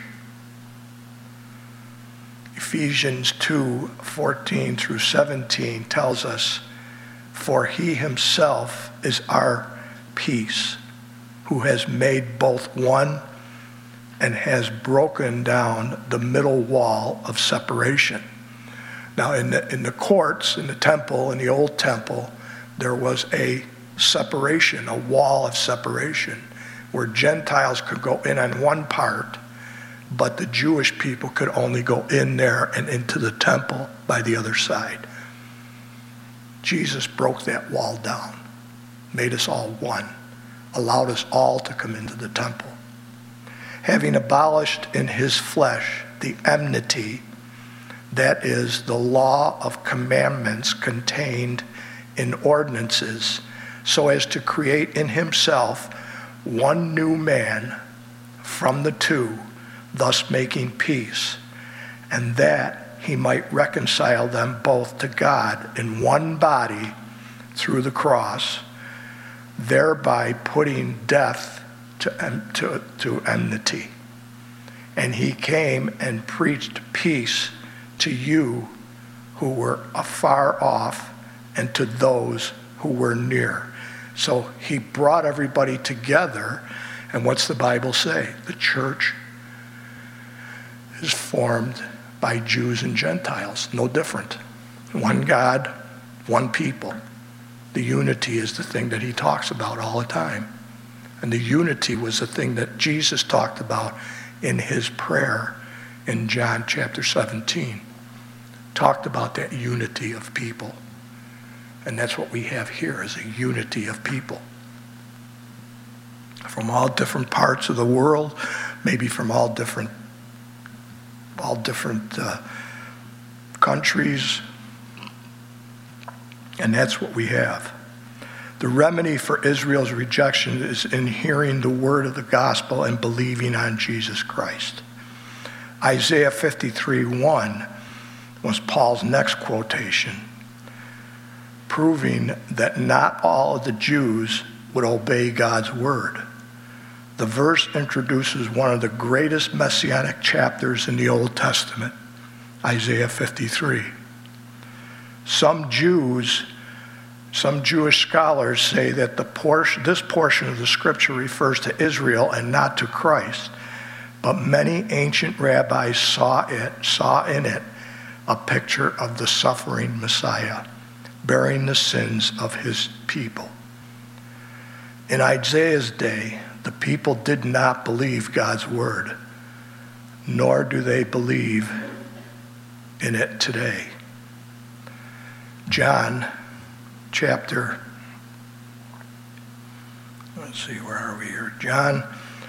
Ephesians two, fourteen through seventeen tells us, for he himself is our peace, who has made both one and has broken down the middle wall of separation. Now, in the, in the courts, in the temple, in the old temple, there was a separation, a wall of separation, where Gentiles could go in on one part, but the Jewish people could only go in there and into the temple by the other side. Jesus broke that wall down, made us all one, allowed us all to come into the temple. Having abolished in his flesh the enmity, that is the law of commandments contained in ordinances, so as to create in himself one new man from the two, thus making peace, and that he might reconcile them both to God in one body through the cross, thereby putting death to, to, to enmity. And he came and preached peace to you who were afar off and to those who were near. So he brought everybody together. And what's the Bible say? The church is formed by Jews and Gentiles, no different. One God, one people. The unity is the thing that he talks about all the time. And the unity was the thing that Jesus talked about in his prayer in John chapter seventeen. Talked about that unity of people. And that's what we have here, is a unity of people. From all different parts of the world, maybe from all different all different uh, countries. And that's what we have. The remedy for Israel's rejection is in hearing the word of the gospel and believing on Jesus Christ. Isaiah fifty-three one was Paul's next quotation, proving that not all of the Jews would obey God's word. The verse introduces one of the greatest messianic chapters in the Old Testament, Isaiah fifty-three. Some Jews, some Jewish scholars say that the portion, this portion of the scripture refers to Israel and not to Christ. But many ancient rabbis saw it, saw in it a picture of the suffering Messiah, bearing the sins of his people. In Isaiah's day, the people did not believe God's word, nor do they believe in it today. John chapter, let's see, where are we here? John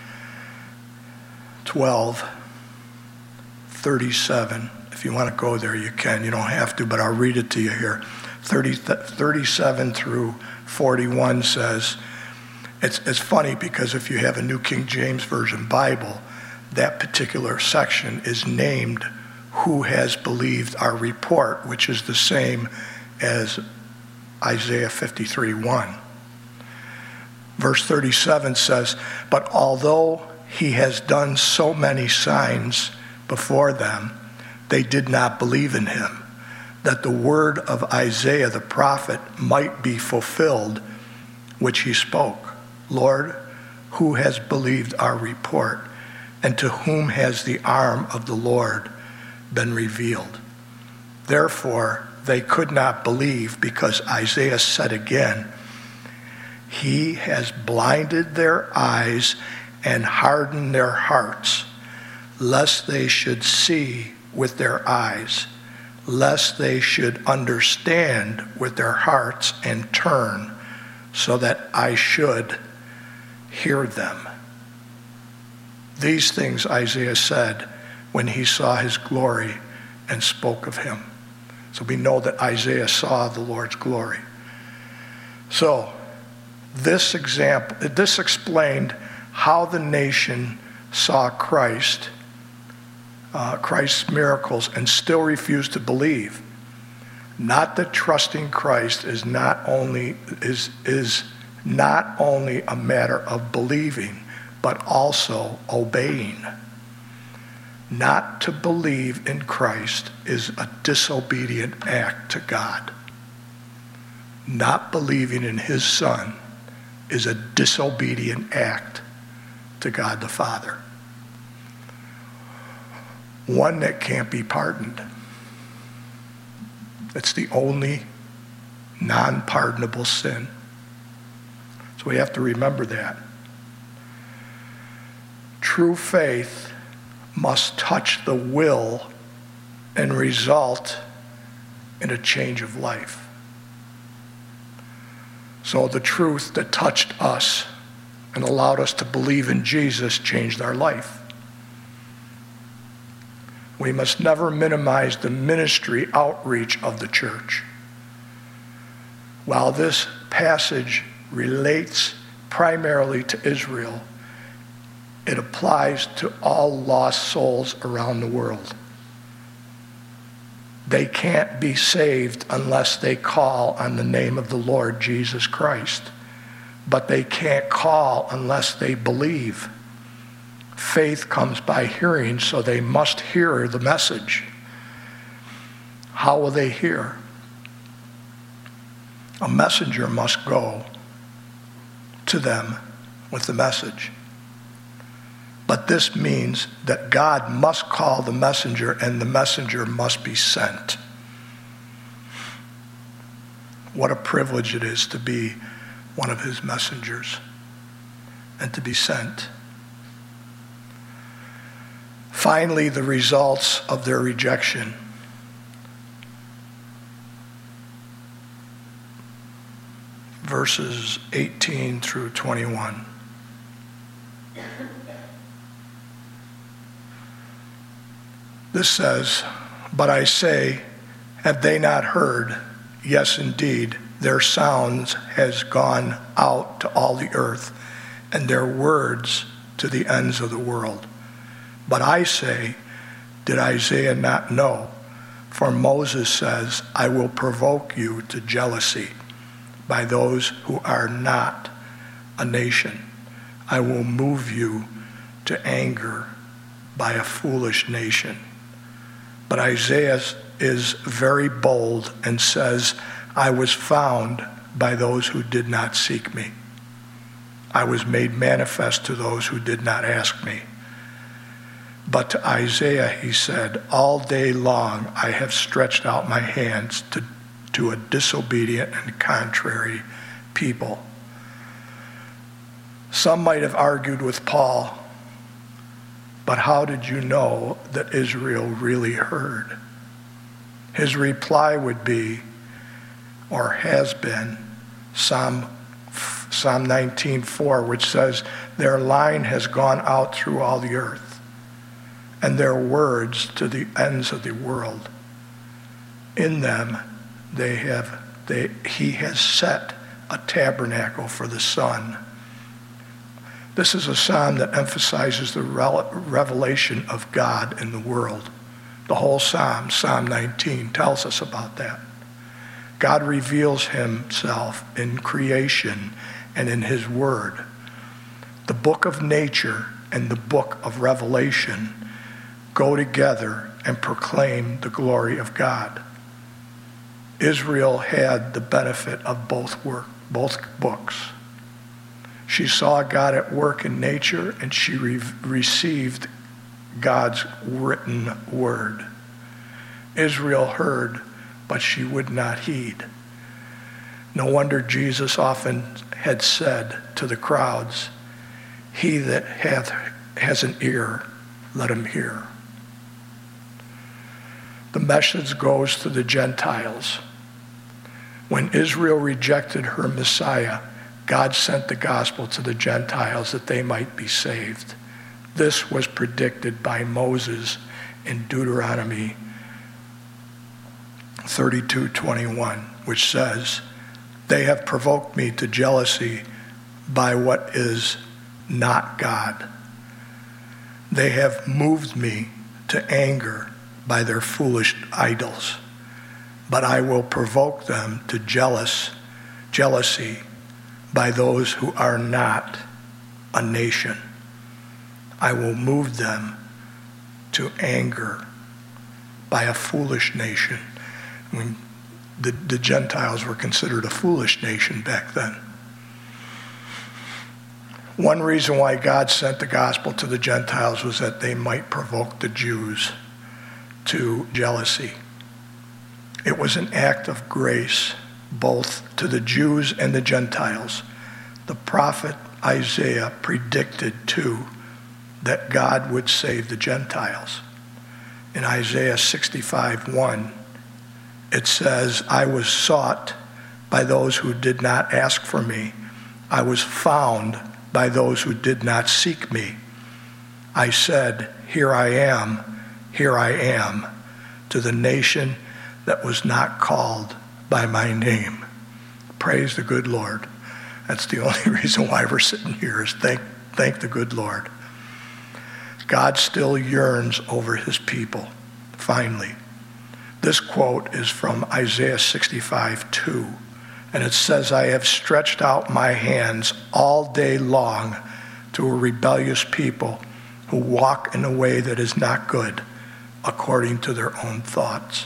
twelve, thirty-seven. If you want to go there, you can. You don't have to, but I'll read it to you here. thirty, thirty-seven through forty-one says, it's, it's funny because if you have a New King James Version Bible, that particular section is named who has believed our report, which is the same as Isaiah fifty-three one. Verse thirty-seven says, but although he has done so many signs before them, they did not believe in him. that the word of Isaiah the prophet might be fulfilled, which he spoke. Lord, who has believed our report, and to whom has the arm of the Lord been revealed? Therefore, they could not believe, because Isaiah said again, he has blinded their eyes and hardened their hearts, lest they should see with their eyes, lest they should understand with their hearts and turn, so that I should hear them. These things Isaiah said when he saw his glory and spoke of him. So we know that Isaiah saw the Lord's glory. So this example, this explained how the nation saw Christ, uh, Christ's miracles, and still refused to believe. Not that trusting Christ is not only is is not only a matter of believing, but also obeying. Not to believe in Christ is a disobedient act to God. Not believing in his Son is a disobedient act to God the Father. One that can't be pardoned. It's the only non-pardonable sin. So we have to remember that. True faith must touch the will and result in a change of life. So the truth that touched us and allowed us to believe in Jesus changed our life. We must never minimize the ministry outreach of the church. While this passage relates primarily to Israel, it applies to all lost souls around the world. They can't be saved unless they call on the name of the Lord Jesus Christ. But they can't call unless they believe. Faith comes by hearing, so they must hear the message. How will they hear? A messenger must go to them with the message. But this means that God must call the messenger, and the messenger must be sent. What a privilege it is to be one of his messengers and to be sent. Finally, the results of their rejection. Verses eighteen through twenty-one. This says, "But I say, have they not heard? Yes, indeed, their sounds has gone out to all the earth, and their words to the ends of the world. But I say, did Isaiah not know? For Moses says, I will provoke you to jealousy by those who are not a nation. I will move you to anger by a foolish nation." But Isaiah is very bold and says, I was found by those who did not seek me. I was made manifest to those who did not ask me. But to Isaiah he said, all day long I have stretched out my hands to, to a disobedient and contrary people. Some might have argued with Paul, but how did you know that Israel really heard? His reply would be, or has been, Psalm, Psalm nineteen four, which says, their line has gone out through all the earth, and their words to the ends of the world. In them they have, they, he has set a tabernacle for the sun. This is a psalm that emphasizes the revelation of God in the world. The whole psalm, Psalm nineteen, tells us about that. God reveals himself in creation and in his word. The book of nature and the book of Revelation go together and proclaim the glory of God. Israel had the benefit of both work, both books. She saw God at work in nature, and she re- received God's written word. Israel heard, but she would not heed. No wonder Jesus often had said to the crowds, "He that hath has an ear, let him hear." The message goes to the Gentiles. When Israel rejected her Messiah, God sent the gospel to the Gentiles that they might be saved. This was predicted by Moses in Deuteronomy thirty-two twenty-one, which says, "They have provoked me to jealousy by what is not God. They have moved me to anger by their foolish idols. But I will provoke them to jealous, jealousy by those who are not a nation. I will move them to anger by a foolish nation." I mean, the, the Gentiles were considered a foolish nation back then. One reason why God sent the gospel to the Gentiles was that they might provoke the Jews to jealousy. It was an act of grace both to the Jews and the Gentiles. The prophet Isaiah predicted too that God would save the Gentiles. In Isaiah sixty-five one, it says, "I was sought by those who did not ask for me. I was found by those who did not seek me. I said, here I am, here I am, to the nation that was not called by my name." Praise the good Lord. That's the only reason why we're sitting here, is thank, thank the good Lord. God still yearns over his people, finally. This quote is from Isaiah sixty-five two, and it says, "I have stretched out my hands all day long to a rebellious people who walk in a way that is not good, according to their own thoughts."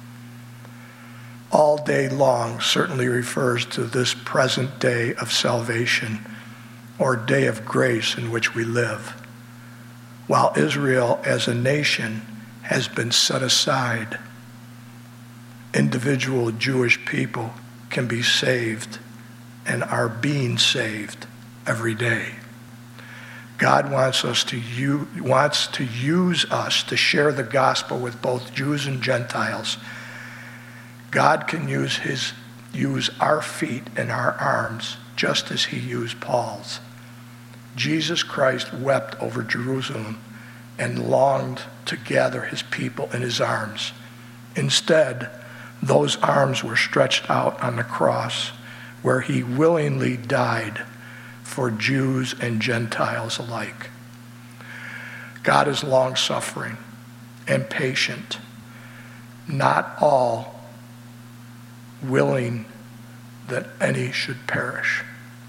All day long certainly refers to this present day of salvation, or day of grace in which we live. While Israel as a nation has been set aside, individual Jewish people can be saved and are being saved every day. God wants us to use, wants to use us to share the gospel with both Jews and Gentiles. God can use his use our feet and our arms just as he used Paul's. Jesus Christ wept over Jerusalem and longed to gather his people in his arms. Instead, those arms were stretched out on the cross, where he willingly died for Jews and Gentiles alike. God is long-suffering and patient, not all willing that any should perish,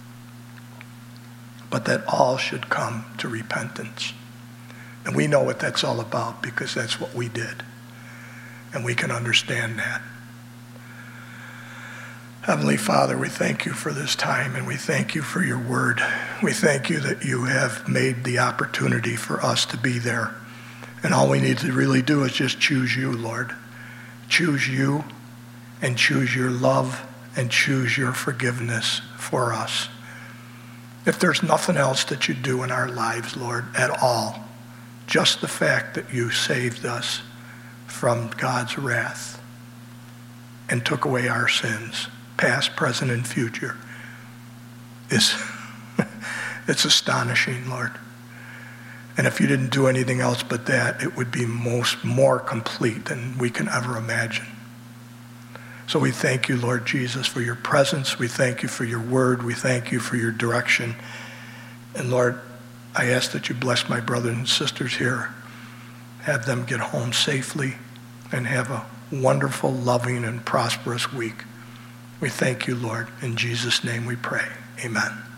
but that all should come to repentance. And we know what that's all about, because that's what we did. And we can understand that. Heavenly Father, we thank you for this time, and we thank you for your word. We thank you that you have made the opportunity for us to be there. And all we need to really do is just choose you, Lord. Choose you, and choose your love, and choose your forgiveness for us. If there's nothing else that you do in our lives, Lord, at all, just the fact that you saved us from God's wrath and took away our sins, past, present, and future, is it's astonishing, Lord. And if you didn't do anything else but that, it would be most more complete than we can ever imagine. So we thank you, Lord Jesus, for your presence. We thank you for your word. We thank you for your direction. And Lord, I ask that you bless my brothers and sisters here. Have them get home safely and have a wonderful, loving, and prosperous week. We thank you, Lord. In Jesus' name we pray. Amen.